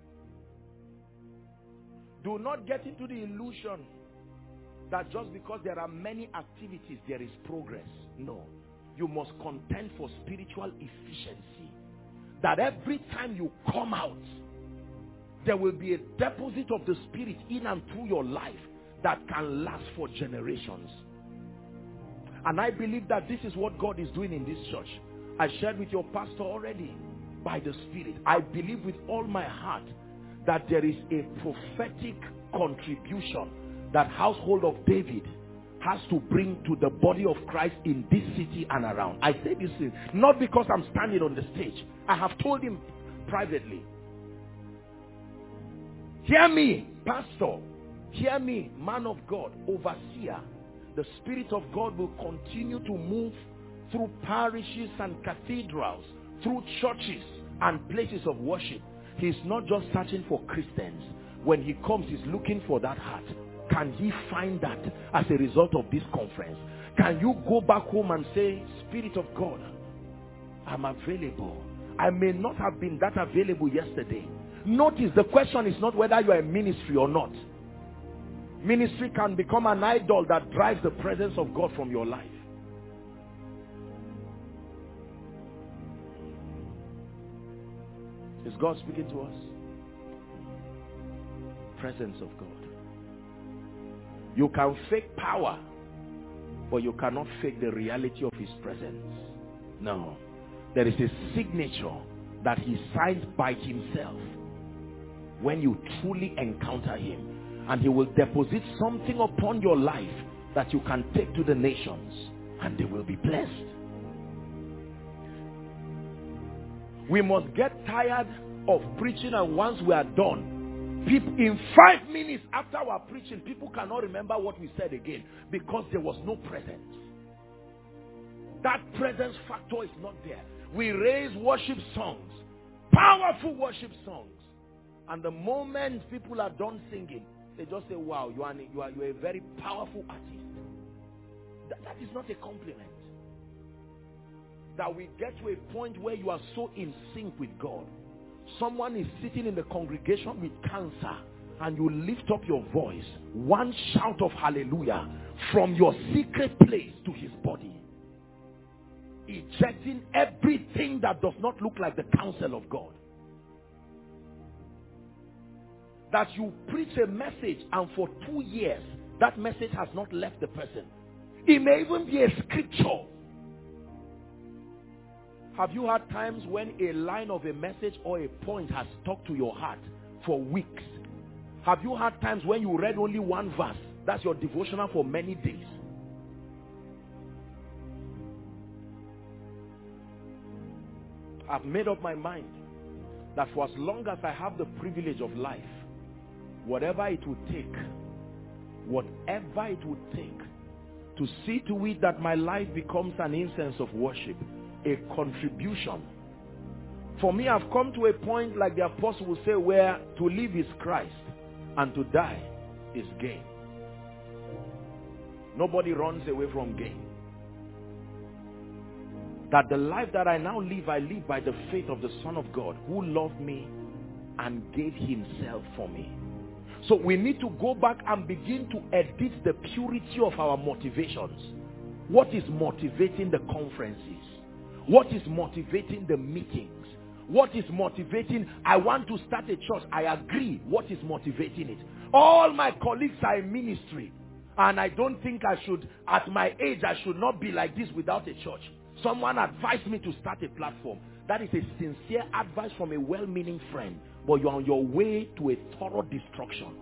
Do not get into the illusion that just because there are many activities, there is progress. No. You must contend for spiritual efficiency. That every time you come out, there will be a deposit of the Spirit in and through your life that can last for generations. And I believe that this is what God is doing in this church. I shared with your pastor already, by the Spirit. I believe with all my heart that there is a prophetic contribution that Household of David has to bring to the body of Christ in this city and around. I say this thing not because I'm standing on the stage. I have told him privately. Hear me, pastor. Hear me, man of God, overseer. The Spirit of God will continue to move through parishes and cathedrals, through churches and places of worship. He's not just searching for Christians. When he comes, he's looking for that heart. Can he find that as a result of this conference? Can you go back home and say, Spirit of God, I'm available. I may not have been that available yesterday. Notice the question is not whether you are in ministry or not. Ministry can become an idol that drives the presence of God from your life. Is God speaking to us? Presence of God. You can fake power, but you cannot fake the reality of his presence. No. There is a signature that he signs by himself when you truly encounter him. And he will deposit something upon your life that you can take to the nations, and they will be blessed. We must get tired of preaching, and once we are done, people, in five minutes after our preaching, people cannot remember what we said again because there was no presence. That presence factor is not there. We raise worship songs. Powerful worship songs. And the moment people are done singing, they just say, wow, you are, you are, you are a very powerful artist. That, that is not a compliment. That we get to a point where you are so in sync with God. Someone is sitting in the congregation with cancer, and you lift up your voice, one shout of hallelujah from your secret place to his body, ejecting everything that does not look like the counsel of God. That you preach a message and for two years that message has not left the person. It may even be a scripture. Have you had times when a line of a message or a point has stuck to your heart for weeks? Have you had times when you read only one verse? That's your devotional for many days. I've made up my mind that for as long as I have the privilege of life, whatever it would take, whatever it would take to see to it that my life becomes an incense of worship, a contribution. For me, I've come to a point, like the apostle will say, where to live is Christ and to die is gain. Nobody runs away from gain. That the life that I now live, I live by the faith of the Son of God who loved me and gave himself for me. So we need to go back and begin to edit the purity of our motivations. What is motivating the conferences? What is motivating the meetings? What is motivating, I want to start a church. I agree. What is motivating it? All my colleagues are in ministry, and I don't think I should, at my age, I should not be like this without a church. Someone advised me to start a platform. That is a sincere advice from a well-meaning friend, but you're on your way to a thorough destruction.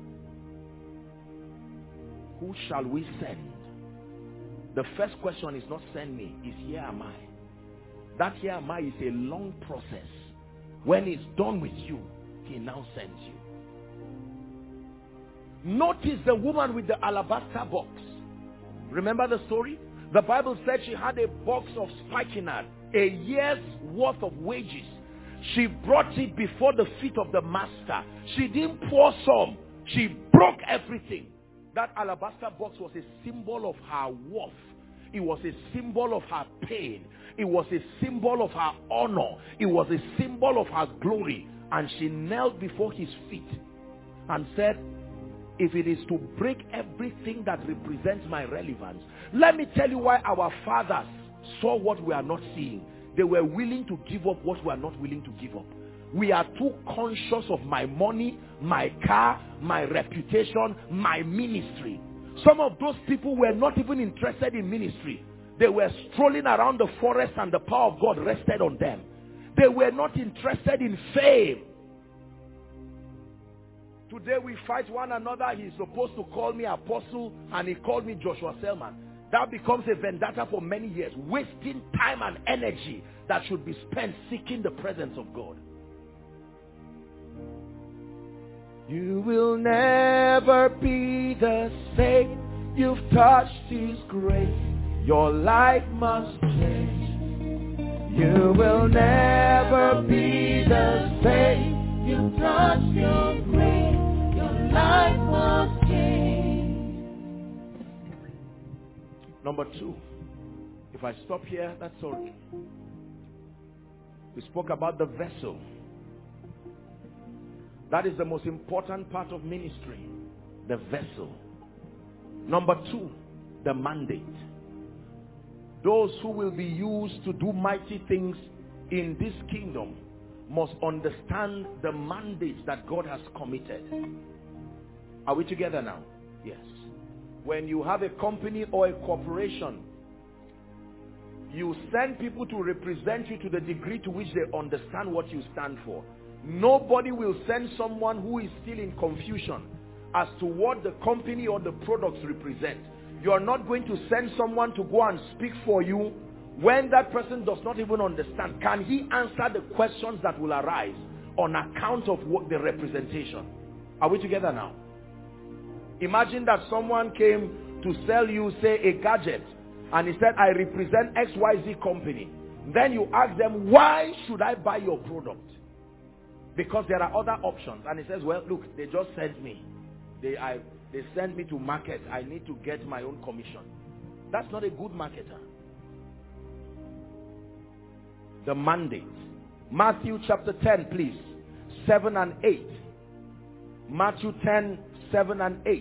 Who shall we send? The first question is not send me, is here am I. That here am I is a long process. When it's done with you, he now sends you. Notice the woman with the alabaster box. Remember the story? The Bible said she had a box of spikenard, a year's worth of wages. She brought it before the feet of the master. She didn't pour some. She broke everything. That alabaster box was a symbol of her worth. It was a symbol of her pain. It was a symbol of her honor. It was a symbol of her glory. And she knelt before his feet and said, if it is to break everything that represents my relevance, let me tell you why our fathers saw what we are not seeing. They were willing to give up what we are not willing to give up. We are too conscious of my money, my car, my reputation, my ministry. Some of those people were not even interested in ministry. They were strolling around the forest and the power of God rested on them. They were not interested in fame. Today we fight one another. He's supposed to call me apostle and he called me Joshua Selman. That becomes a vendetta for many years, wasting time and energy that should be spent seeking the presence of God. You will never be the same. You've touched his grace. Your life must change. You will never be the same. You've touched your grace. Your life must change. Number two. If I stop here, that's all. We spoke about the vessel. That is the most important part of ministry. The vessel. Number two, the mandate. Those who will be used to do mighty things in this kingdom must understand the mandates that God has committed. Are we together now? Yes. When you have a company or a corporation, you send people to represent you to the degree to which they understand what you stand for. Nobody will send someone who is still in confusion as to what the company or the products represent. You are not going to send someone to go and speak for you when that person does not even understand. Can he answer the questions that will arise on account of what the representation? Are we together now? Imagine that someone came to sell you, say, a gadget, and he said, I represent X Y Z company. Then you ask them, why should I buy your product? Because there are other options. And he says, well, look, they just sent me. They, I, they sent me to market. I need to get my own commission. That's not a good marketer. The mandate. Matthew chapter ten, please. seven and eight. Matthew ten, seven and eight.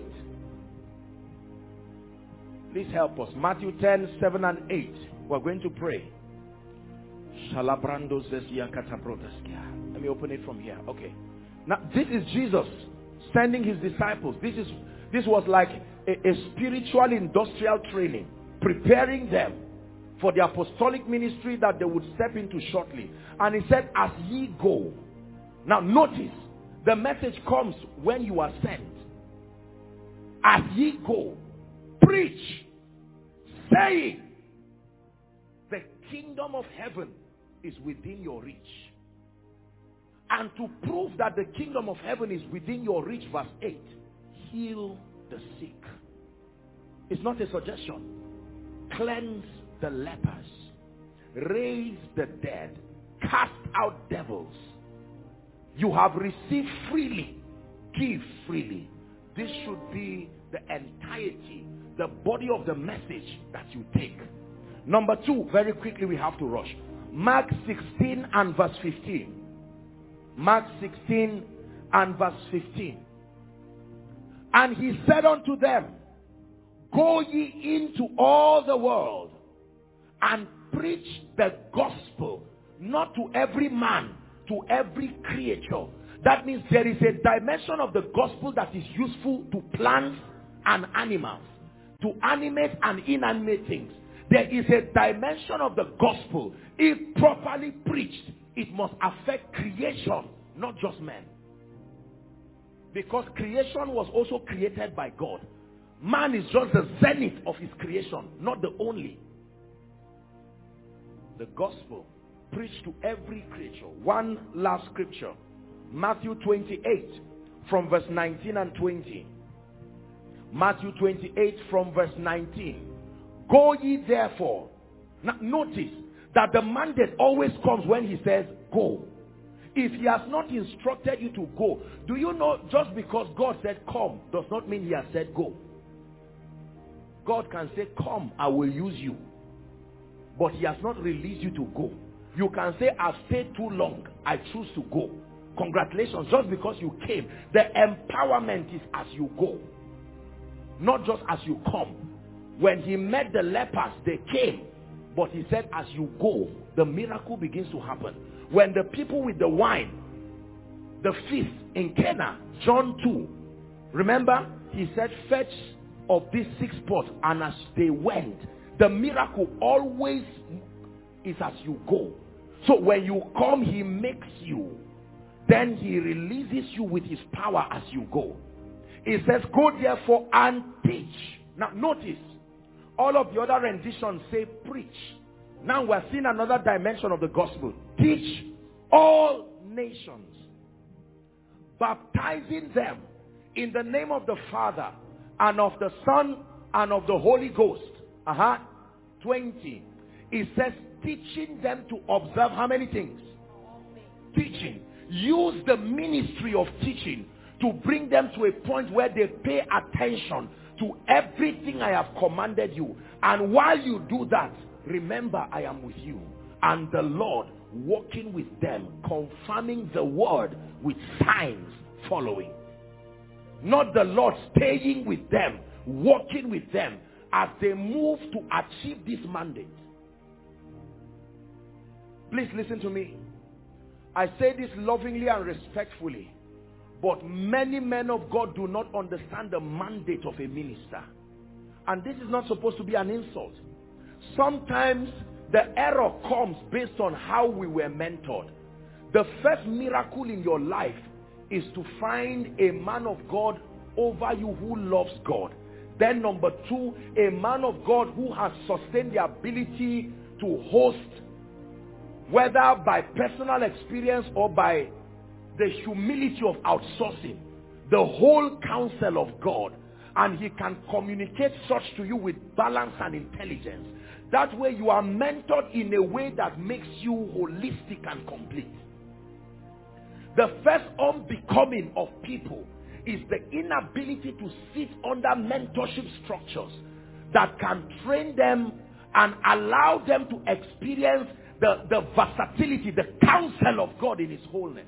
Please help us. Matthew ten, seven and eight. We're going to pray. Let me open it from here. Okay. Now, this is Jesus sending his disciples. This is this was like a, a spiritual industrial training, preparing them for the apostolic ministry that they would step into shortly. And he said, as ye go. Now notice, the message comes when you are sent. As ye go, preach, saying, the kingdom of heaven is within your reach. And to prove that the kingdom of heaven is within your reach, verse eight, heal the sick. It's not a suggestion. Cleanse the lepers, raise the dead, cast out devils. You have received freely, give freely. This should be the entirety, the body of the message that you take. Number two, very quickly we have to rush. Mark sixteen and verse fifteen. Mark sixteen and verse fifteen. And he said unto them, go ye into all the world and preach the gospel, not to every man, to every creature. That means there is a dimension of the gospel that is useful to plants and animals, to animate and inanimate things. There is a dimension of the gospel, if properly preached, it must affect creation, not just men. Because creation was also created by God. Man is just the zenith of his creation, not the only. The gospel preached to every creature. One last scripture. Matthew twenty-eight from verse nineteen and twenty. Matthew twenty-eight from verse nineteen. Go ye therefore. Now notice that the mandate always comes when he says go. If he has not instructed you to go, do you know just because God said come does not mean he has said go. God can say come, I will use you. But he has not released you to go. You can say I've stayed too long, I choose to go. Congratulations, just because you came. The empowerment is as you go, not just as you come. When he met the lepers, they came, but he said as you go, the miracle begins to happen. When the people with the wine, the feast in Cana, John two, remember he said fetch of these six pots, and as they went, the miracle always is as you go. So when you come, he makes you, then he releases you with his power as you go. He says go therefore and teach. Now notice, all of the other renditions say preach. Now we're seeing another dimension of the gospel. Teach all nations, baptizing them in the name of the Father and of the Son and of the Holy Ghost. Uh-huh. twenty. It says teaching them to observe how many things? Teaching. Use the ministry of teaching to bring them to a point where they pay attention to everything I have commanded you. And while you do that, remember I am with you. And the Lord walking with them, confirming the word with signs following. Not the Lord staying with them, walking with them as they move to achieve this mandate. Please listen to me. I say this lovingly and respectfully, but many men of God do not understand the mandate of a minister. And this is not supposed to be an insult. Sometimes the error comes based on how we were mentored. The first miracle in your life is to find a man of God over you who loves God. Then number two, a man of God who has sustained the ability to host, whether by personal experience or by the humility of outsourcing, the whole counsel of God. And he can communicate such to you with balance and intelligence. That way you are mentored in a way that makes you holistic and complete. The first unbecoming of people is the inability to sit under mentorship structures that can train them and allow them to experience the, the versatility, the counsel of God in his wholeness.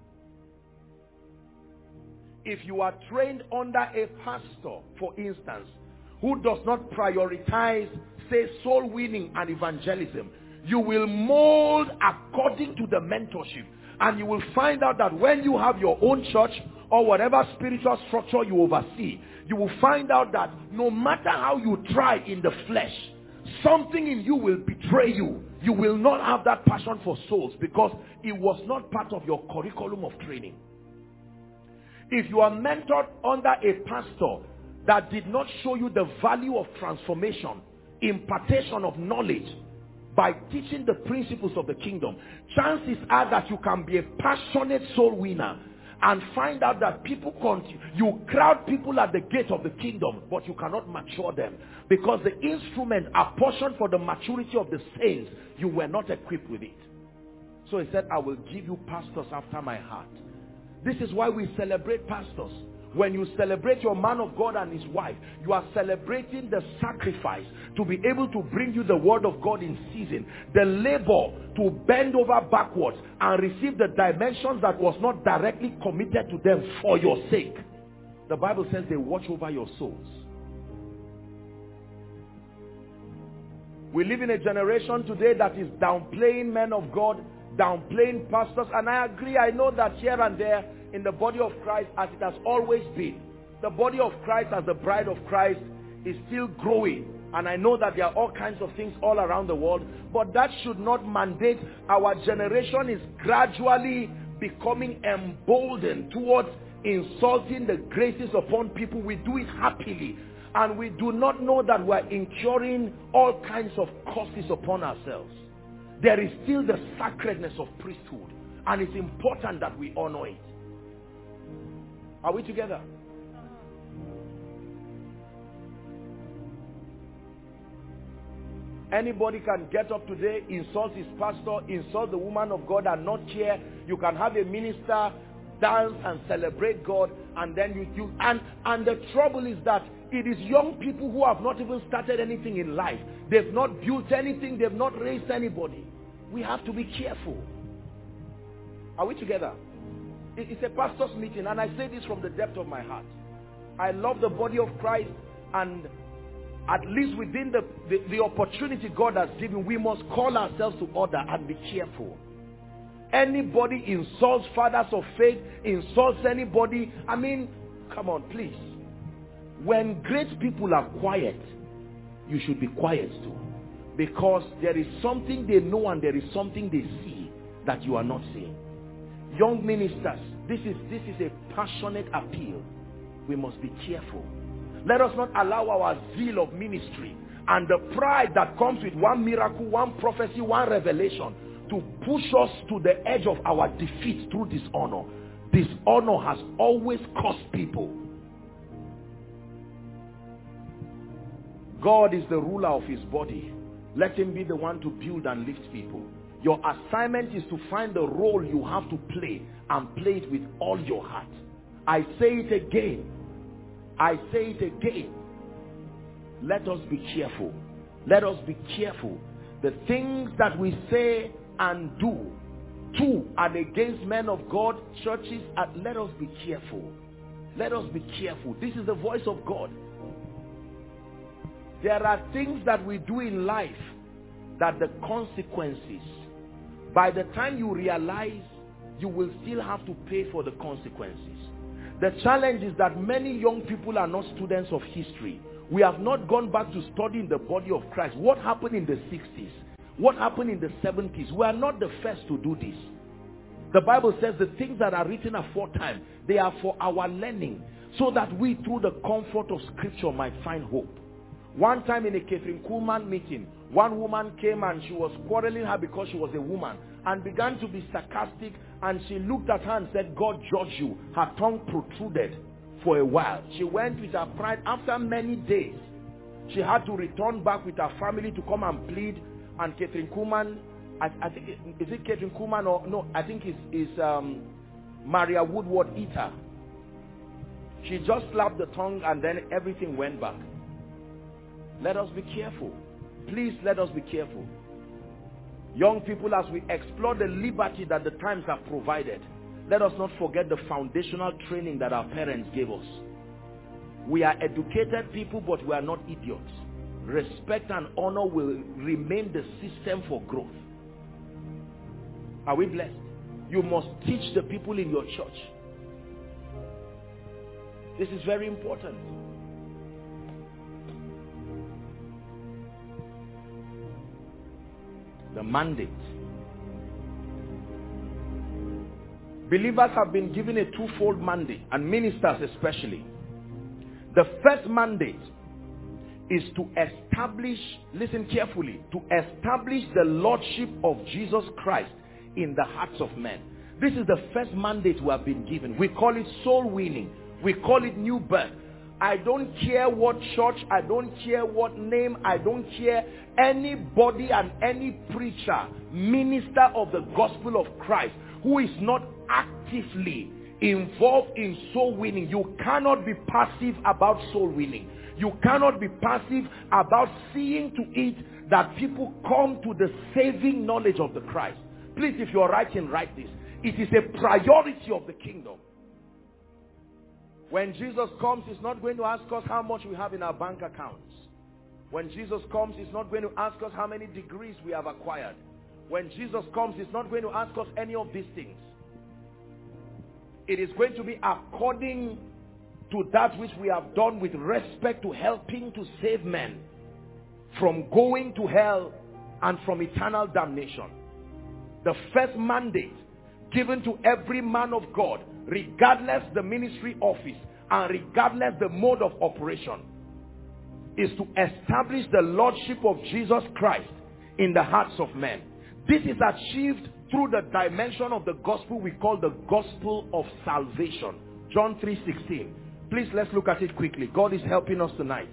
If you are trained under a pastor, for instance, who does not prioritize, say, soul winning and evangelism, you will mold according to the mentorship. And you will find out that when you have your own church or whatever spiritual structure you oversee, you will find out that no matter how you try in the flesh, something in you will betray you. You will not have that passion for souls because it was not part of your curriculum of training. If you are mentored under a pastor that did not show you the value of transformation, impartation of knowledge, by teaching the principles of the kingdom, chances are that you can be a passionate soul winner and find out that people continue. You crowd people at the gate of the kingdom, but you cannot mature them because the instrument apportioned for the maturity of the saints, you were not equipped with it. So he said, I will give you pastors after my heart. This is why we celebrate pastors. When you celebrate your man of God and his wife, you are celebrating the sacrifice to be able to bring you the word of God in season, the labor to bend over backwards and receive the dimensions that was not directly committed to them for your sake. The Bible says they watch over your souls. We live in a generation today that is downplaying men of God, downplaying pastors, and I agree. I know that here and there in the body of Christ, as it has always been, the body of Christ as the bride of Christ is still growing, and I know that there are all kinds of things all around the world, but that should not mandate. Our generation is gradually becoming emboldened towards insulting the graces upon people. We do it happily, and we do not know that we are incurring all kinds of curses upon ourselves. There is still the sacredness of priesthood, and it's important that we honor it. Are we together? Anybody can get up today, insult his pastor, insult the woman of God and not care. You can have a minister dance and celebrate God, and then you, you and, and the trouble is that it is young people who have not even started anything in life. They've not built anything, they've not raised anybody. We have to be careful. Are we together? It's a pastor's meeting, and I say this from the depth of my heart. I love the body of Christ, and at least within the, the, the opportunity God has given, we must call ourselves to order and be careful. Anybody insults fathers of faith, insults anybody, I mean, come on, please. When great people are quiet, you should be quiet too. Because there is something they know and there is something they see that you are not seeing. Young ministers, this is, this is a passionate appeal. We must be careful. Let us not allow our zeal of ministry and the pride that comes with one miracle, one prophecy, one revelation to push us to the edge of our defeat through dishonor. Dishonor has always cost people. God is the ruler of his body. Let him be the one to build and lift people. Your assignment is to find the role you have to play and play it with all your heart. I say it again. I say it again. Let us be careful. Let us be careful. The things that we say and do to and against men of God, churches, and let us be careful. Let us be careful. This is the voice of God. There are things that we do in life that the consequences, by the time you realize, you will still have to pay for the consequences. The challenge is that many young people are not students of history. We have not gone back to studying the body of Christ. What happened in the sixties? What happened in the seventies? We are not the first to do this. The Bible says the things that are written aforetime, they are for our learning, so that we through the comfort of scripture might find hope. One time in a Catherine Kuhlman meeting, one woman came and she was quarreling her because she was a woman and began to be sarcastic, and she looked at her and said, God judge you. Her tongue protruded for a while. She went with her pride. After many days, she had to return back with her family to come and plead, and Catherine Kuhlman, I, I think, is it Catherine Kuhlman or no, I think it's, it's um, Maria Woodward Eater. She just slapped the tongue and then everything went back. Let us be careful. Please let us be careful. Young people, as we explore the liberty that the times have provided, let us not forget the foundational training that our parents gave us. We are educated people, but we are not idiots. Respect and honor will remain the system for growth. Are we blessed? You must teach the people in your church. This is very important. The mandate. Believers have been given a twofold mandate, and ministers especially. The first mandate is to establish, listen carefully, to establish the lordship of Jesus Christ in the hearts of men. This is the first mandate we have been given. We call it soul winning. We call it new birth. I don't care what church, I don't care what name, I don't care anybody and any preacher, minister of the gospel of Christ who is not actively involved in soul winning. You cannot be passive about soul winning. You cannot be passive about seeing to it that people come to the saving knowledge of the Christ. Please, if you are writing, write this. It is a priority of the kingdom. When Jesus comes, he's not going to ask us how much we have in our bank accounts. When Jesus comes, he's not going to ask us how many degrees we have acquired. When Jesus comes, he's not going to ask us any of these things. It is going to be according to that which we have done with respect to helping to save men from going to hell and from eternal damnation. The first mandate given to every man of God, regardless the ministry office and regardless the mode of operation, is to establish the lordship of Jesus Christ in the hearts of men. This is achieved through the dimension of the gospel we call the gospel of salvation. John three sixteen. Please, let's look at it quickly. God is helping us tonight.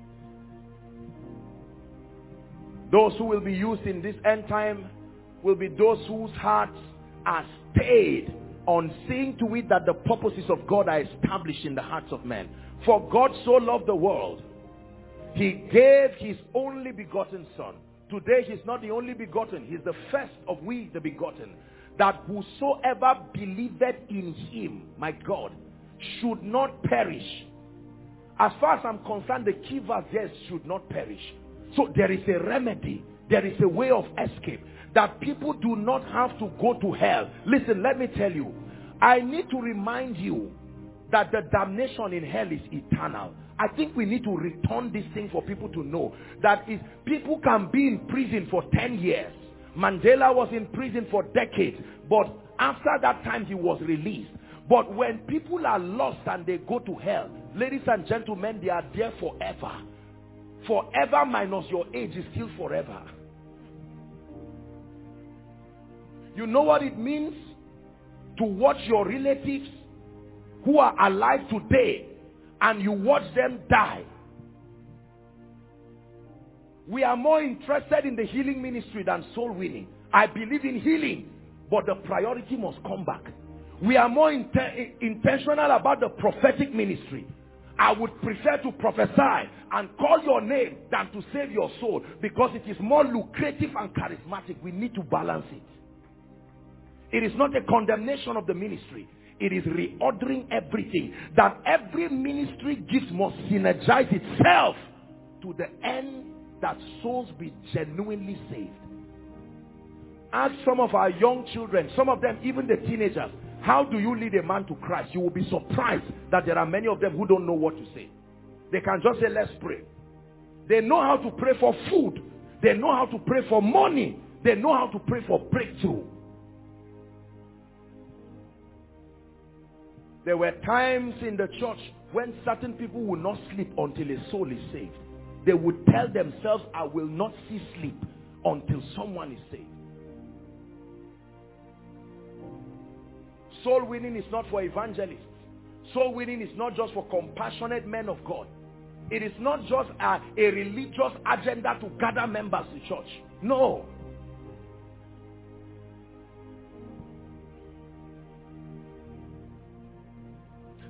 Those who will be used in this end time will be those whose hearts are stayed on seeing to it that the purposes of God are established in the hearts of men. For God so loved the world, he gave his only begotten son. Today he's not the only begotten, he's the first of we the begotten, that whosoever believeth in him, my God, should not perish. As far as I'm concerned, the key verse there should not perish. So there is a remedy, there is a way of escape, that people do not have to go to hell. Listen, let me tell you, I need to remind you that the damnation in hell is eternal. I think we need to return this thing for people to know that is, people can be in prison for ten years. Mandela was in prison for decades, but after that time he was released. But when people are lost and they go to hell, ladies and gentlemen, they are there forever. Forever minus your age is still forever. You know what it means to watch your relatives who are alive today and you watch them die? We are more interested in the healing ministry than soul winning. I believe in healing, but the priority must come back. We are more inten intentional about the prophetic ministry. I would prefer to prophesy and call your name than to save your soul, because it is more lucrative and charismatic. We need to balance it. It is not a condemnation of the ministry. It is reordering everything. That every ministry gift must synergize itself to the end that souls be genuinely saved. Ask some of our young children, some of them even the teenagers, how do you lead a man to Christ? You will be surprised that there are many of them who don't know what to say. They can just say, let's pray. They know how to pray for food. They know how to pray for money. They know how to pray for breakthrough. There were times in the church when certain people would not sleep until a soul is saved. They would tell themselves, I will not see sleep until someone is saved. Soul winning is not for evangelists. Soul winning is not just for compassionate men of God. It is not just a, a religious agenda to gather members to church. No.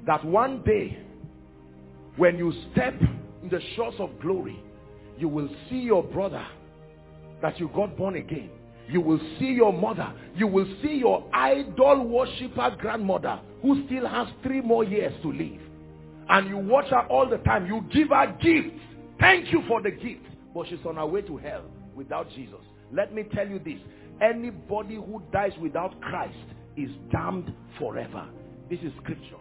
that one day, when you step in the shores of glory, you will see your brother that you got born again. You will see your mother. You will see your idol worshiper grandmother who still has three more years to live. And you watch her all the time. You give her gifts. Thank you for the gift. But she's on her way to hell without Jesus. Let me tell you this. Anybody who dies without Christ is damned forever. This is scripture.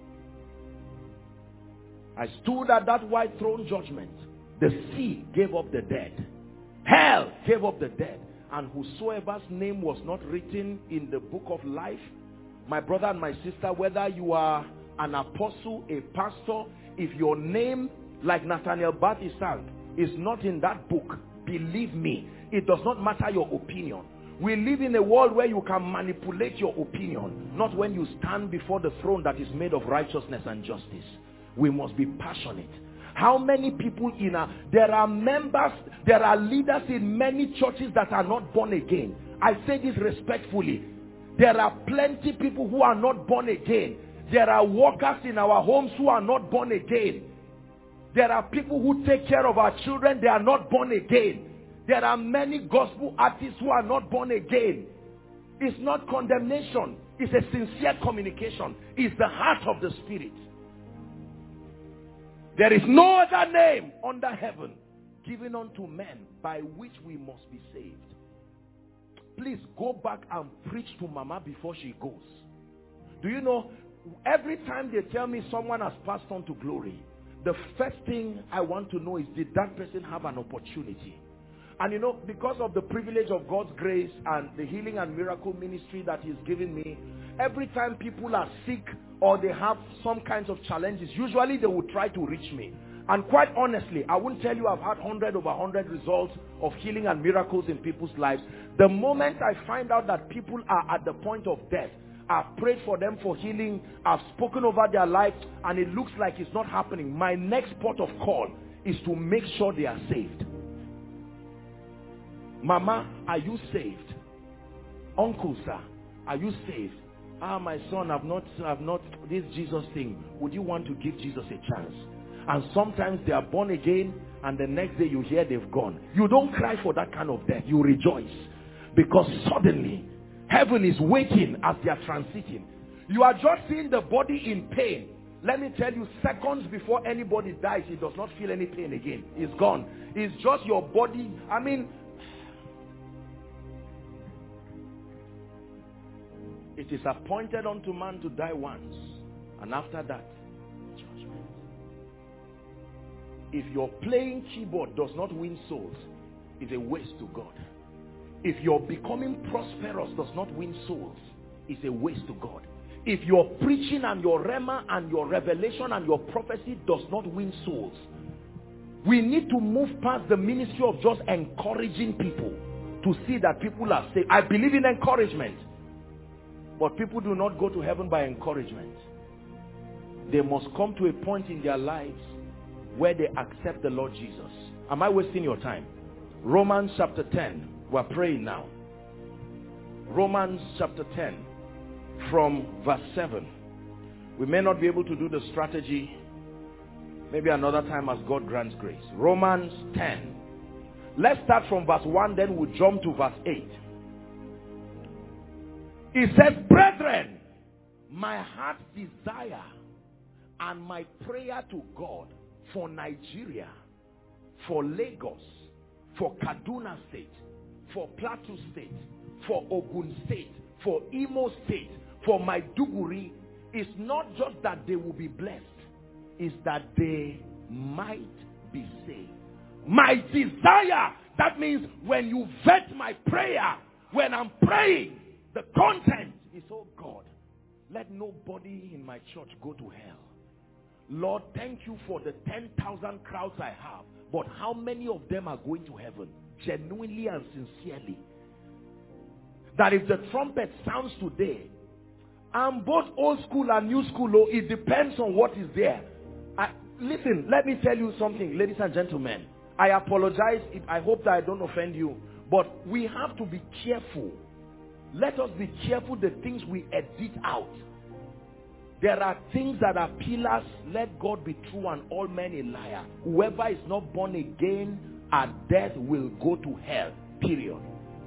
I stood at that white throne judgment. The sea gave up the dead. Hell gave up the dead. And whosoever's name was not written in the book of life, my brother and my sister, whether you are an apostle, a pastor, if your name, like Nathaniel Bathisang, is not in that book, believe me, it does not matter your opinion. We live in a world where you can manipulate your opinion, not when you stand before the throne that is made of righteousness and justice. We must be passionate. How many people in a, there are members, there are leaders in many churches that are not born again. I say this respectfully. There are plenty people who are not born again. There are workers in our homes who are not born again. There are people who take care of our children, they are not born again. There are many gospel artists who are not born again. It's not condemnation. It's a sincere communication. It's the heart of the Spirit. There is no other name under heaven given unto men by which we must be saved. Please go back and preach to Mama before she goes. Do you know, every time they tell me someone has passed on to glory, the first thing I want to know is, did that person have an opportunity? And you know, because of the privilege of God's grace and the healing and miracle ministry that He's given me, every time people are sick or they have some kinds of challenges, usually they will try to reach me. And quite honestly, I won't tell you I've had hundred over hundred results of healing and miracles in people's lives. The moment I find out that people are at the point of death, I've prayed for them for healing, I've spoken over their lives, and it looks like it's not happening, my next port of call is to make sure they are saved. Mama, are you saved? Uncle, sir, are you saved? Ah, my son, I've not, I've not, this Jesus thing, would you want to give Jesus a chance? And sometimes they are born again, and the next day you hear they've gone. You don't cry for that kind of death. You rejoice. Because suddenly, heaven is waiting as they are transiting. You are just seeing the body in pain. Let me tell you, seconds before anybody dies, he does not feel any pain again. It's gone. It's just your body. I mean, it is appointed unto man to die once, and after that, judgment. If your playing keyboard does not win souls, it's a waste to God. If your becoming prosperous does not win souls, it's a waste to God. If your preaching and your rhema and your revelation and your prophecy does not win souls, we need to move past the ministry of just encouraging people to see that people are saved. I believe in encouragement. But people do not go to heaven by encouragement. They must come to a point in their lives where they accept the Lord Jesus. Am I wasting your time? Romans chapter ten. We're praying now. Romans chapter ten from verse seven. We may not be able to do the strategy. Maybe another time as God grants grace. Romans ten. Let's start from verse one, then we'll jump to verse eight. It says, brethren, my heart's desire and my prayer to God for Nigeria, for Lagos, for Kaduna State, for Plateau State, for Ogun State, for Imo State, for Maiduguri, is not just that they will be blessed, is that they might be saved. My desire, that means when you vet my prayer, when I'm praying, the content is, oh God, let nobody in my church go to hell. Lord, thank you for the ten thousand crowds I have, but how many of them are going to heaven? Genuinely and sincerely. That if the trumpet sounds today, I'm both old school and new school, oh, it depends on what is there. I, listen, let me tell you something, ladies and gentlemen. I apologize if I hope that I don't offend you, but we have to be careful. Let us be careful the things we edit out. There are things that are pillars. Let God be true and all men a liar. Whoever is not born again at death will go to hell. Period.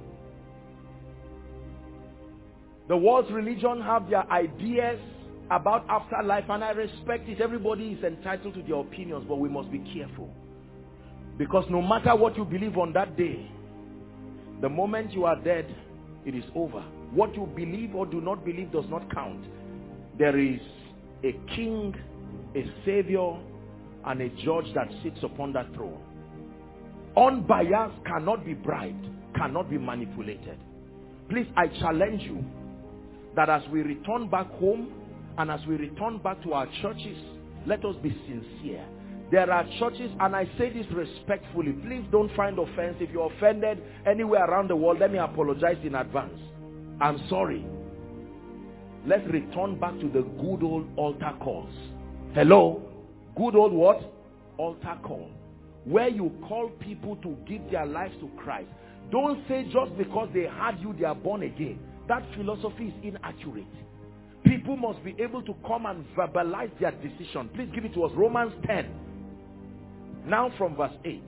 The world's religion have their ideas about afterlife, and I respect it. Everybody is entitled to their opinions, but we must be careful. Because no matter what you believe on that day, the moment you are dead, it is over. What you believe or do not believe does not count. There is a king, a savior, and a judge that sits upon that throne. Unbiased, cannot be bribed, cannot be manipulated. Please, I challenge you that as we return back home and as we return back to our churches, let us be sincere. There are churches, and I say this respectfully, please don't find offense. If you're offended anywhere around the world, let me apologize in advance. I'm sorry. Let's return back to the good old altar calls. Hello? Good old what? Altar call. Where you call people to give their lives to Christ. Don't say just because they heard you, they are born again. That philosophy is inaccurate. People must be able to come and verbalize their decision. Please give it to us. Romans ten. Now from verse eight.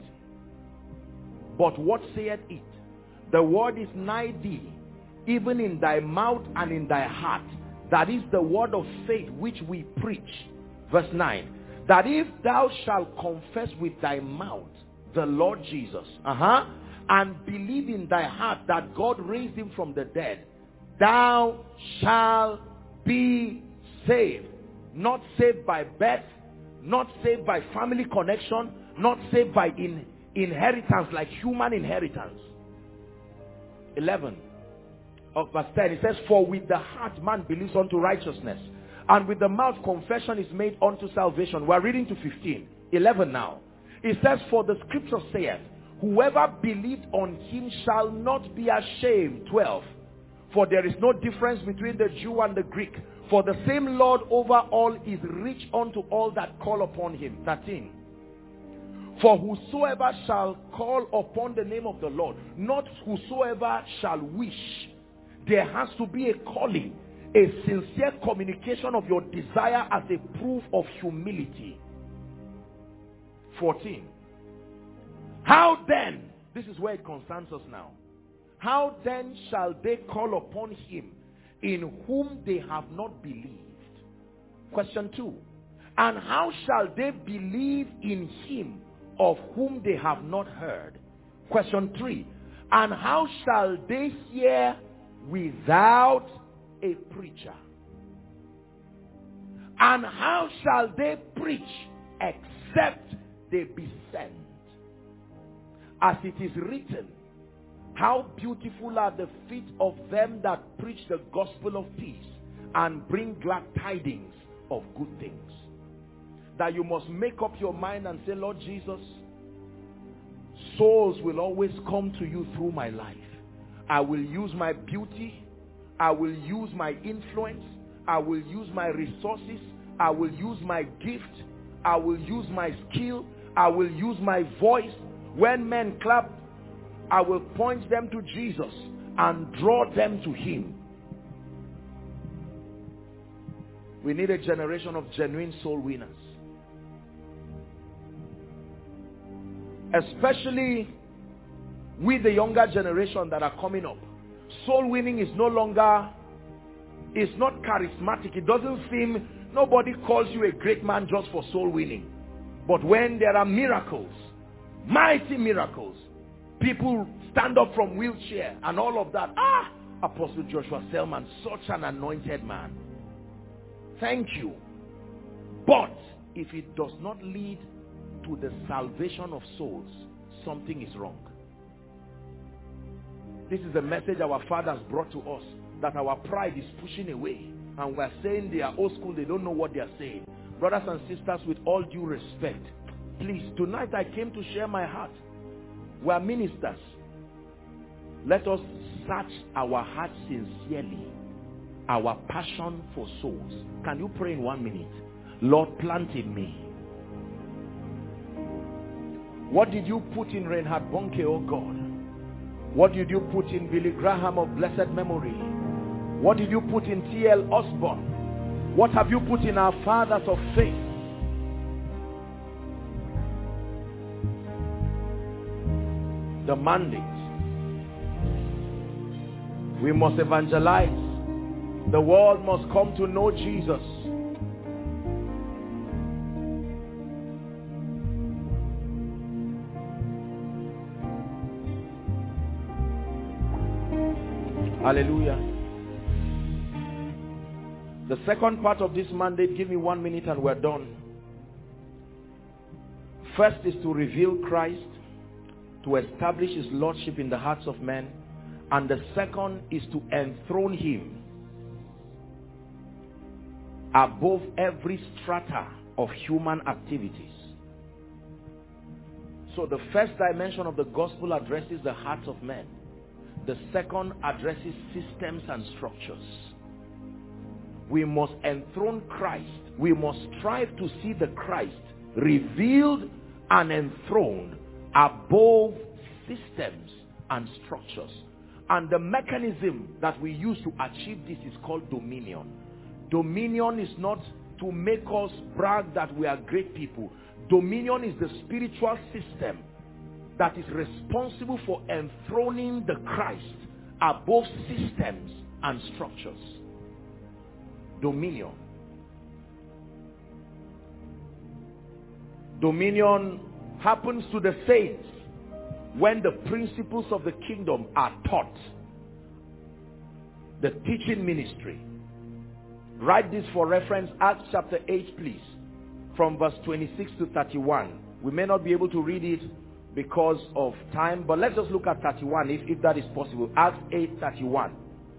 But what saith it? The word is nigh thee, even in thy mouth and in thy heart. That is the word of faith which we preach. Verse nine. That if thou shalt confess with thy mouth the Lord Jesus, uh-huh, and believe in thy heart that God raised him from the dead, thou shalt be saved. Not saved by birth, not saved by family connection, not saved by in, inheritance like human inheritance. eleven of verse ten, it says, for with the heart man believes unto righteousness, and with the mouth confession is made unto salvation. We are reading to fifteen. eleven now. It says, for the scripture saith, whoever believed on him shall not be ashamed. twelve. For there is no difference between the Jew and the Greek. For the same Lord over all is rich unto all that call upon him. thirteen. For whosoever shall call upon the name of the Lord, not whosoever shall wish. There has to be a calling, a sincere communication of your desire as a proof of humility. fourteen. How then, this is where it concerns us now. How then shall they call upon him in whom they have not believed? Question two. And how shall they believe in him of whom they have not heard? Question three. And how shall they hear without a preacher? And how shall they preach except they be sent? As it is written, how beautiful are the feet of them that preach the gospel of peace and bring glad tidings of good things. That you must make up your mind and say, Lord Jesus, souls will always come to you through my life. I will use my beauty. I will use my influence. I will use my resources. I will use my gift. I will use my skill. I will use my voice. When men clap, I will point them to Jesus and draw them to him. We need a generation of genuine soul winners. Especially with the younger generation that are coming up. Soul winning is no longer, it's not charismatic. It doesn't seem, nobody calls you a great man just for soul winning. But when there are miracles, mighty miracles, people stand up from wheelchair and all of that. Ah, Apostle Joshua Selman, such an anointed man. Thank you. But if it does not lead to the salvation of souls, something is wrong. This is the message our fathers brought to us, that our pride is pushing away. And we're saying they are old school, they don't know what they are saying. Brothers and sisters, with all due respect, please, tonight I came to share my heart. We are ministers. Let us search our hearts sincerely. Our passion for souls. Can you pray in one minute? Lord, plant in me. What did you put in Reinhard Bonnke, oh God? What did you put in Billy Graham of blessed memory? What did you put in T L Osborne? What have you put in our fathers of faith? The mandate. We must evangelize. The world must come to know Jesus. Hallelujah. The second part of this mandate, give me one minute and we're done. First is to reveal Christ, to establish his lordship in the hearts of men. And the second is to enthrone him above every strata of human activities. So the first dimension of the gospel addresses the hearts of men. The second addresses systems and structures. We must enthrone Christ. We must strive to see the Christ revealed and enthroned above systems and structures. And the mechanism that we use to achieve this is called dominion. Dominion is not to make us brag that we are great people. Dominion is the spiritual system that is responsible for enthroning the Christ above systems and structures. Dominion. Dominion happens to the saints when the principles of the kingdom are taught. The teaching ministry. Write this for reference, Acts chapter eight, please, from verse twenty-six to thirty-one. We may not be able to read it because of time, but let's just look at thirty-one if, if that is possible. Acts eight thirty-one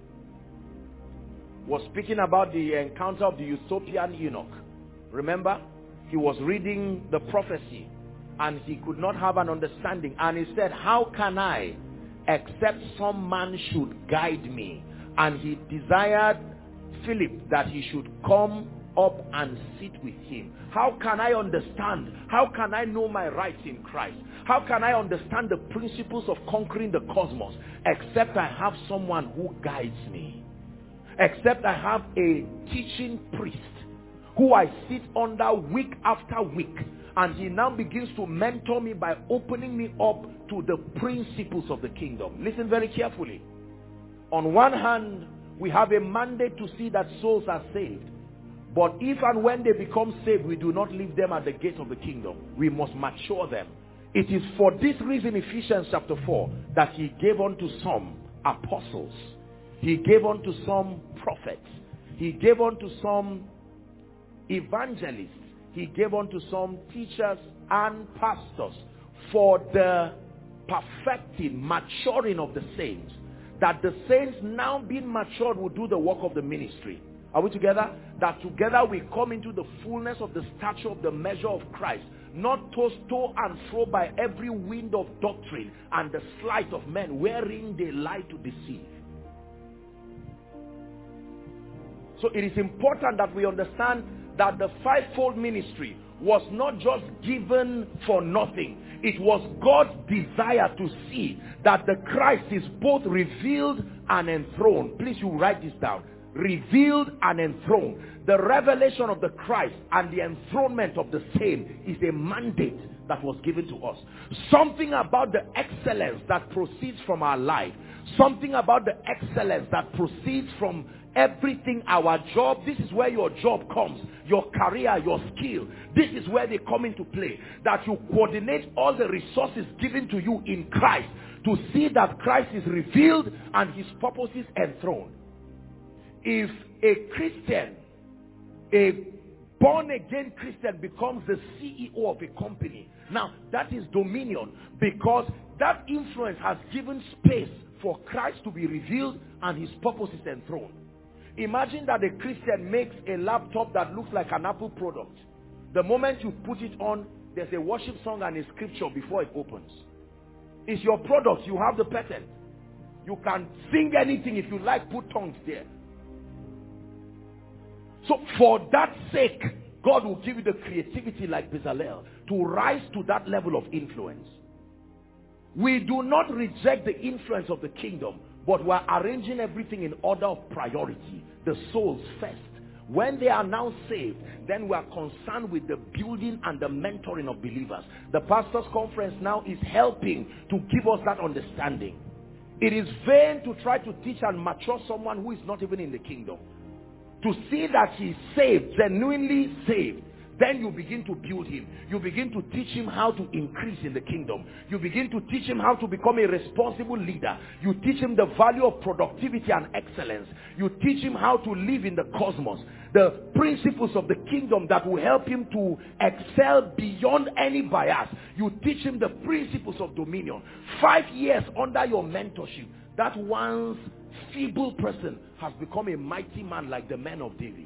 was speaking about the encounter of the Ethiopian eunuch. Remember, he was reading the prophecy and he could not have an understanding, and he said, how can I except some man should guide me? And he desired Philip that he should come up and sit with him. How can I understand? How can I know my rights in Christ? How can I understand the principles of conquering the cosmos except I have someone who guides me? Except I have a teaching priest who I sit under week after week, and he now begins to mentor me by opening me up to the principles of the kingdom. Listen very carefully. On one hand, we have a mandate to see that souls are saved. But if and when they become saved, we do not leave them at the gate of the kingdom. We must mature them. It is for this reason, Ephesians chapter four, that he gave unto some apostles. He gave unto some prophets. He gave unto some evangelists. He gave unto some teachers and pastors for the perfecting, maturing of the saints. That the saints now being matured will do the work of the ministry. Are we together? That together we come into the fullness of the stature of the measure of Christ. Not tossed to and fro by every wind of doctrine and the sleight of men wherein they lie to deceive. So it is important that we understand that the fivefold ministry was not just given for nothing. It was God's desire to see that the Christ is both revealed and enthroned. Please, you write this down. Revealed and enthroned. The revelation of the Christ and the enthronement of the same is a mandate that was given to us. Something about the excellence that proceeds from our life. Something about the excellence that proceeds from everything, our job. This is where your job comes. Your career, your skill. This is where they come into play. That you coordinate all the resources given to you in Christ to see that Christ is revealed and his purposes enthroned. If a Christian, a born-again Christian becomes the C E O of a company, now that is dominion, because that influence has given space for Christ to be revealed and his purposes enthroned. Imagine that a Christian makes a laptop that looks like an Apple product. The moment you put it on, there's a worship song and a scripture before it opens. It's your product. You have the patent. You can sing anything. If you like, put tongues there. So for that sake, God will give you the creativity like Bezalel to rise to that level of influence. We do not reject the influence of the kingdom, but we are arranging everything in order of priority. The souls first. When they are now saved, then we are concerned with the building and the mentoring of believers. The pastors' conference now is helping to give us that understanding. It is vain to try to teach and mature someone who is not even in the kingdom. To see that he is saved, genuinely saved, then you begin to build him. You begin to teach him how to increase in the kingdom. You begin to teach him how to become a responsible leader. You teach him the value of productivity and excellence. You teach him how to live in the cosmos. The principles of the kingdom that will help him to excel beyond any bias. You teach him the principles of dominion. Five years under your mentorship, that once feeble person has become a mighty man like the men of David.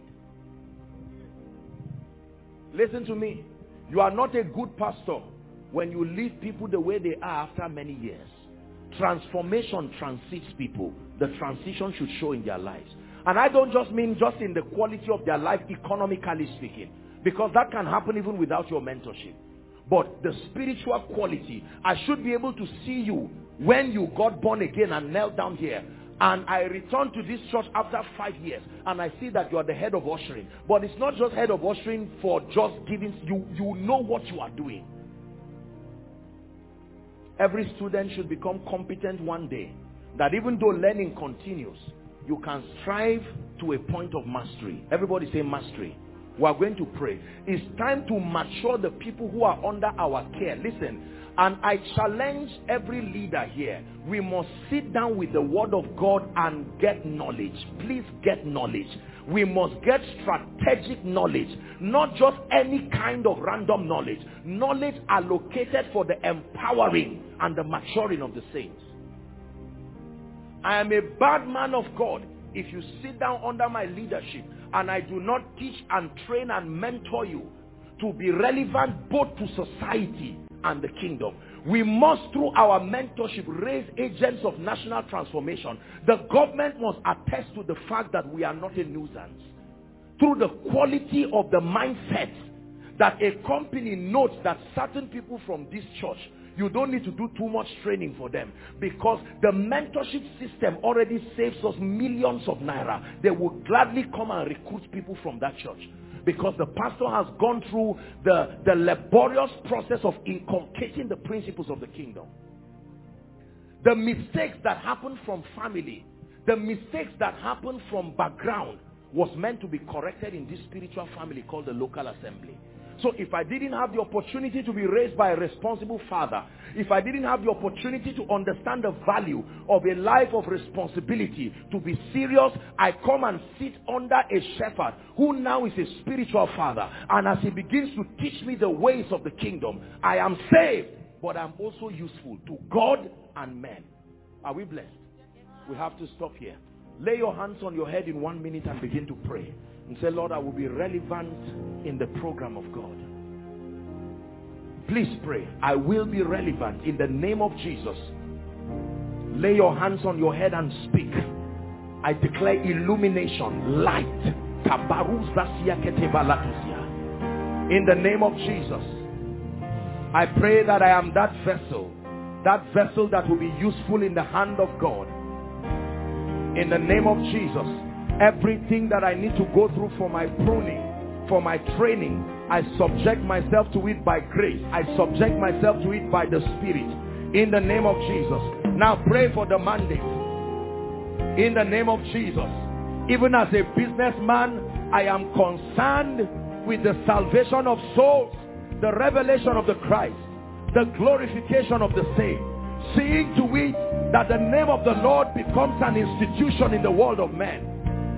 Listen to me. You are not a good pastor when you leave people the way they are after many years. Transformation transits people. The transition should show in their lives. And I don't just mean just in the quality of their life, economically speaking, because that can happen even without your mentorship. But the spiritual quality, I should be able to see you when you got born again and knelt down here. And I returned to this church after five years and I see that you are the head of ushering. But it's not just head of ushering for just giving. You, you know what you are doing. Every student should become competent one day. That even though learning continues, you can strive to a point of mastery. Everybody say mastery. We are going to pray. It's time to mature the people who are under our care. Listen. And I challenge every leader here. We must sit down with the word of God and get knowledge. Please get knowledge. We must get strategic knowledge. Not just any kind of random knowledge. Knowledge allocated for the empowering and the maturing of the saints. I am a bad man of God if you sit down under my leadership and I do not teach and train and mentor you to be relevant both to society and the kingdom. We must, through our mentorship, raise agents of national transformation. The government must attest to the fact that we are not a nuisance. Through the quality of the mindset, that a company notes that certain people from this church, you don't need to do too much training for them, because the mentorship system already saves us millions of naira. They will gladly come and recruit people from that church, because the pastor has gone through the, the laborious process of inculcating the principles of the kingdom. The mistakes that happen from family, the mistakes that happen from background was meant to be corrected in this spiritual family called the local assembly. So if I didn't have the opportunity to be raised by a responsible father, if I didn't have the opportunity to understand the value of a life of responsibility, to be serious, I come and sit under a shepherd who now is a spiritual father. And as he begins to teach me the ways of the kingdom, I am saved, but I'm also useful to God and men. Are we blessed? We have to stop here. Lay your hands on your head in one minute and begin to pray. And say, Lord, I will be relevant in the program of God. Please pray. I will be relevant in the name of Jesus. Lay your hands on your head and speak. I declare illumination, light. In the name of Jesus. I pray that I am that vessel. That vessel that will be useful in the hand of God. In the name of Jesus. Everything that I need to go through for my pruning, for my training, I subject myself to it by grace. I subject myself to it by the Spirit. In the name of Jesus. Now pray for the mandate. In the name of Jesus. Even as a businessman, I am concerned with the salvation of souls, the revelation of the Christ, the glorification of the saints, seeing to it that the name of the Lord becomes an institution in the world of men.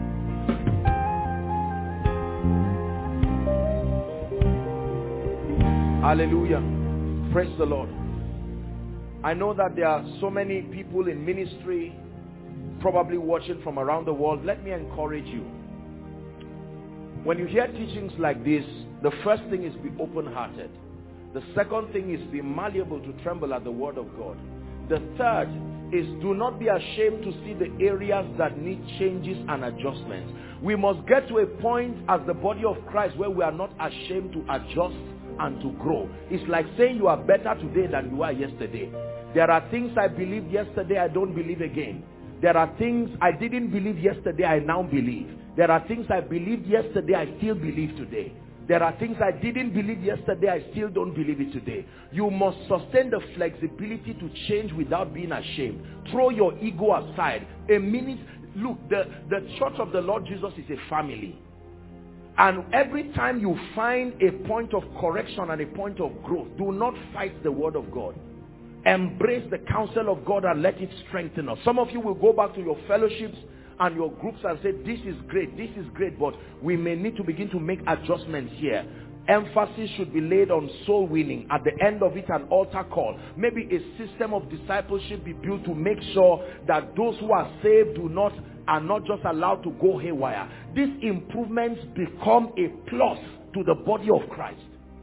Hallelujah. Praise the Lord. I know that there are so many people in ministry probably watching from around the world. Let me encourage you. When you hear teachings like this, the first thing is be open-hearted. The second thing is be malleable to tremble at the word of God. The third is do not be ashamed to see the areas that need changes and adjustments. We must get to a point as the body of Christ where we are not ashamed to adjust and to grow. It's like saying you are better today than you were yesterday. There are things I believed yesterday I don't believe again. There are things I didn't believe yesterday, I now believe. There are things I believed yesterday, I still believe today. There are things I didn't believe yesterday, I still don't believe it today. You must sustain the flexibility to change without being ashamed. Throw your ego aside. A minute, look, the, the church of the Lord Jesus is a family. And every time you find a point of correction and a point of growth, do not fight the word of God. Embrace the counsel of God and let it strengthen us. Some of you will go back to your fellowships and your groups and say, this is great, this is great, but we may need to begin to make adjustments here. Emphasis should be laid on soul winning. At the end of it, an altar call. Maybe a system of discipleship be built to make sure that those who are saved do not are not just allowed to go haywire. These improvements become a plus to the body of Christ.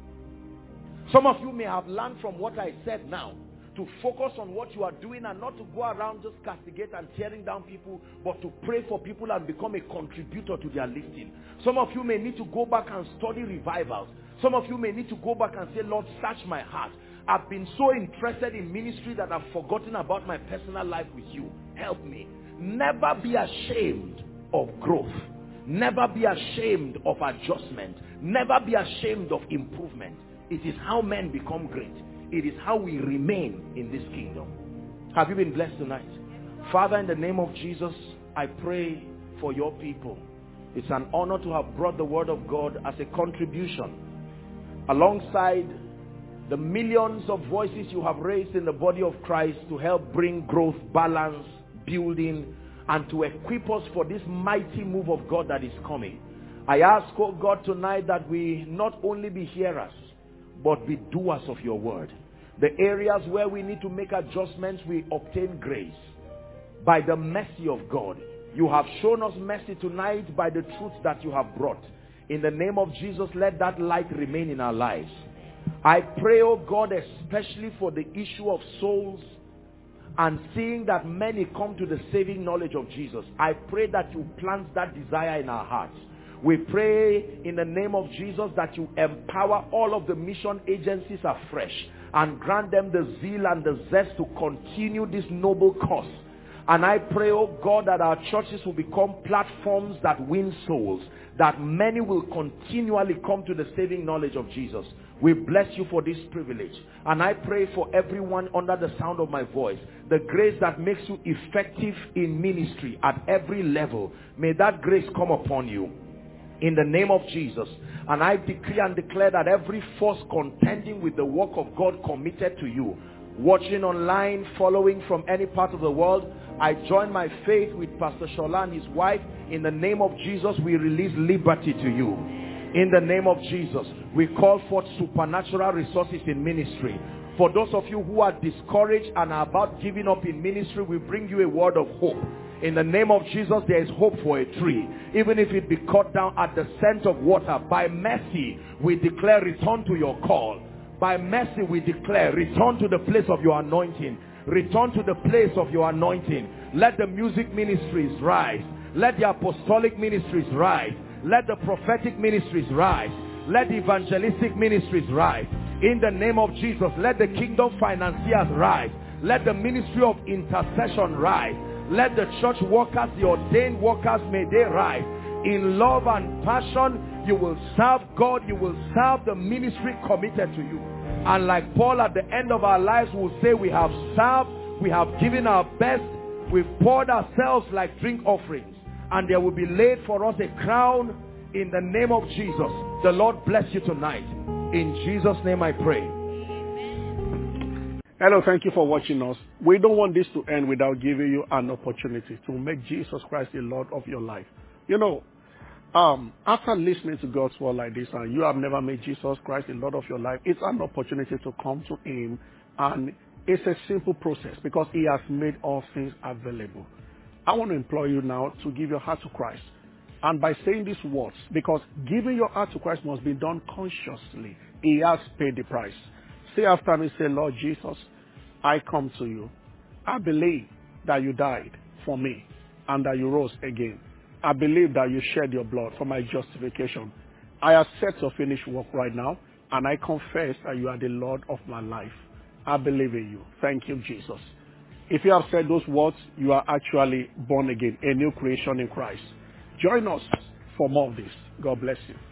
Some of you may have learned from what I said now to focus on what you are doing and not to go around just castigate and tearing down people, but to pray for people and become a contributor to their lifting. Some of you may need to go back and study revivals. Some of you may need to go back and say, Lord, search my heart. I've been so interested in ministry that I've forgotten about my personal life with you. Help me. Never be ashamed of growth. Never be ashamed of adjustment. Never be ashamed of improvement. It is how men become great. It is how we remain in this kingdom. Have you been blessed tonight? Father, in the name of Jesus, I pray for your people. It's an honor to have brought the word of God as a contribution alongside the millions of voices you have raised in the body of Christ to help bring growth, balance, building, and to equip us for this mighty move of God that is coming. I ask, oh God, tonight that we not only be hearers, but be doers of your word. The areas where we need to make adjustments, we obtain grace by the mercy of God. You have shown us mercy tonight by the truths that you have brought. In the name of Jesus, let that light remain in our lives. I pray, oh God, especially for the issue of souls and seeing that many come to the saving knowledge of Jesus. I pray that you plant that desire in our hearts. We pray in the name of Jesus that you empower all of the mission agencies afresh and grant them the zeal and the zest to continue this noble cause. And I pray, oh God, that our churches will become platforms that win souls, that many will continually come to the saving knowledge of Jesus. We bless you for this privilege. And I pray for everyone under the sound of my voice, the grace that makes you effective in ministry at every level. May that grace come upon you in the name of Jesus. And I decree and declare that every force contending with the work of God committed to you, watching online, following from any part of the world, I join my faith with Pastor Shola and his wife. In the name of Jesus, we release liberty to you. In the name of Jesus, we call forth supernatural resources in ministry. For those of you who are discouraged and are about giving up in ministry, we bring you a word of hope. In the name of Jesus, there is hope for a tree. Even if it be cut down at the scent of water, by mercy, we declare return to your call. By mercy, we declare return to the place of your anointing. Return to the place of your anointing. Let the music ministries rise. Let the apostolic ministries rise. Let the prophetic ministries rise. Let the evangelistic ministries rise. In the name of Jesus, let the kingdom financiers rise. Let the ministry of intercession rise. Let the church workers, the ordained workers, may they rise. In love and passion, you will serve God. You will serve the ministry committed to you. And like Paul, at the end of our lives, will say, we have served, we have given our best, we've poured ourselves like drink offerings. And there will be laid for us a crown in the name of Jesus. The Lord bless you tonight. In Jesus' name I pray. Hello, thank you for watching us. We don't want this to end without giving you an opportunity to make Jesus Christ the Lord of your life. You know, um, after listening to God's word like this and you have never made Jesus Christ the Lord of your life, it's an opportunity to come to Him, and it's a simple process because He has made all things available. I want to implore you now to give your heart to Christ. And by saying these words, because giving your heart to Christ must be done consciously. He has paid the price. Say after me, say, Lord Jesus, I come to you. I believe that you died for me and that you rose again. I believe that you shed your blood for my justification. I accept your finished work right now, and I confess that you are the Lord of my life. I believe in you. Thank you, Jesus. If you have said those words, you are actually born again, a new creation in Christ. Join us for more of this. God bless you.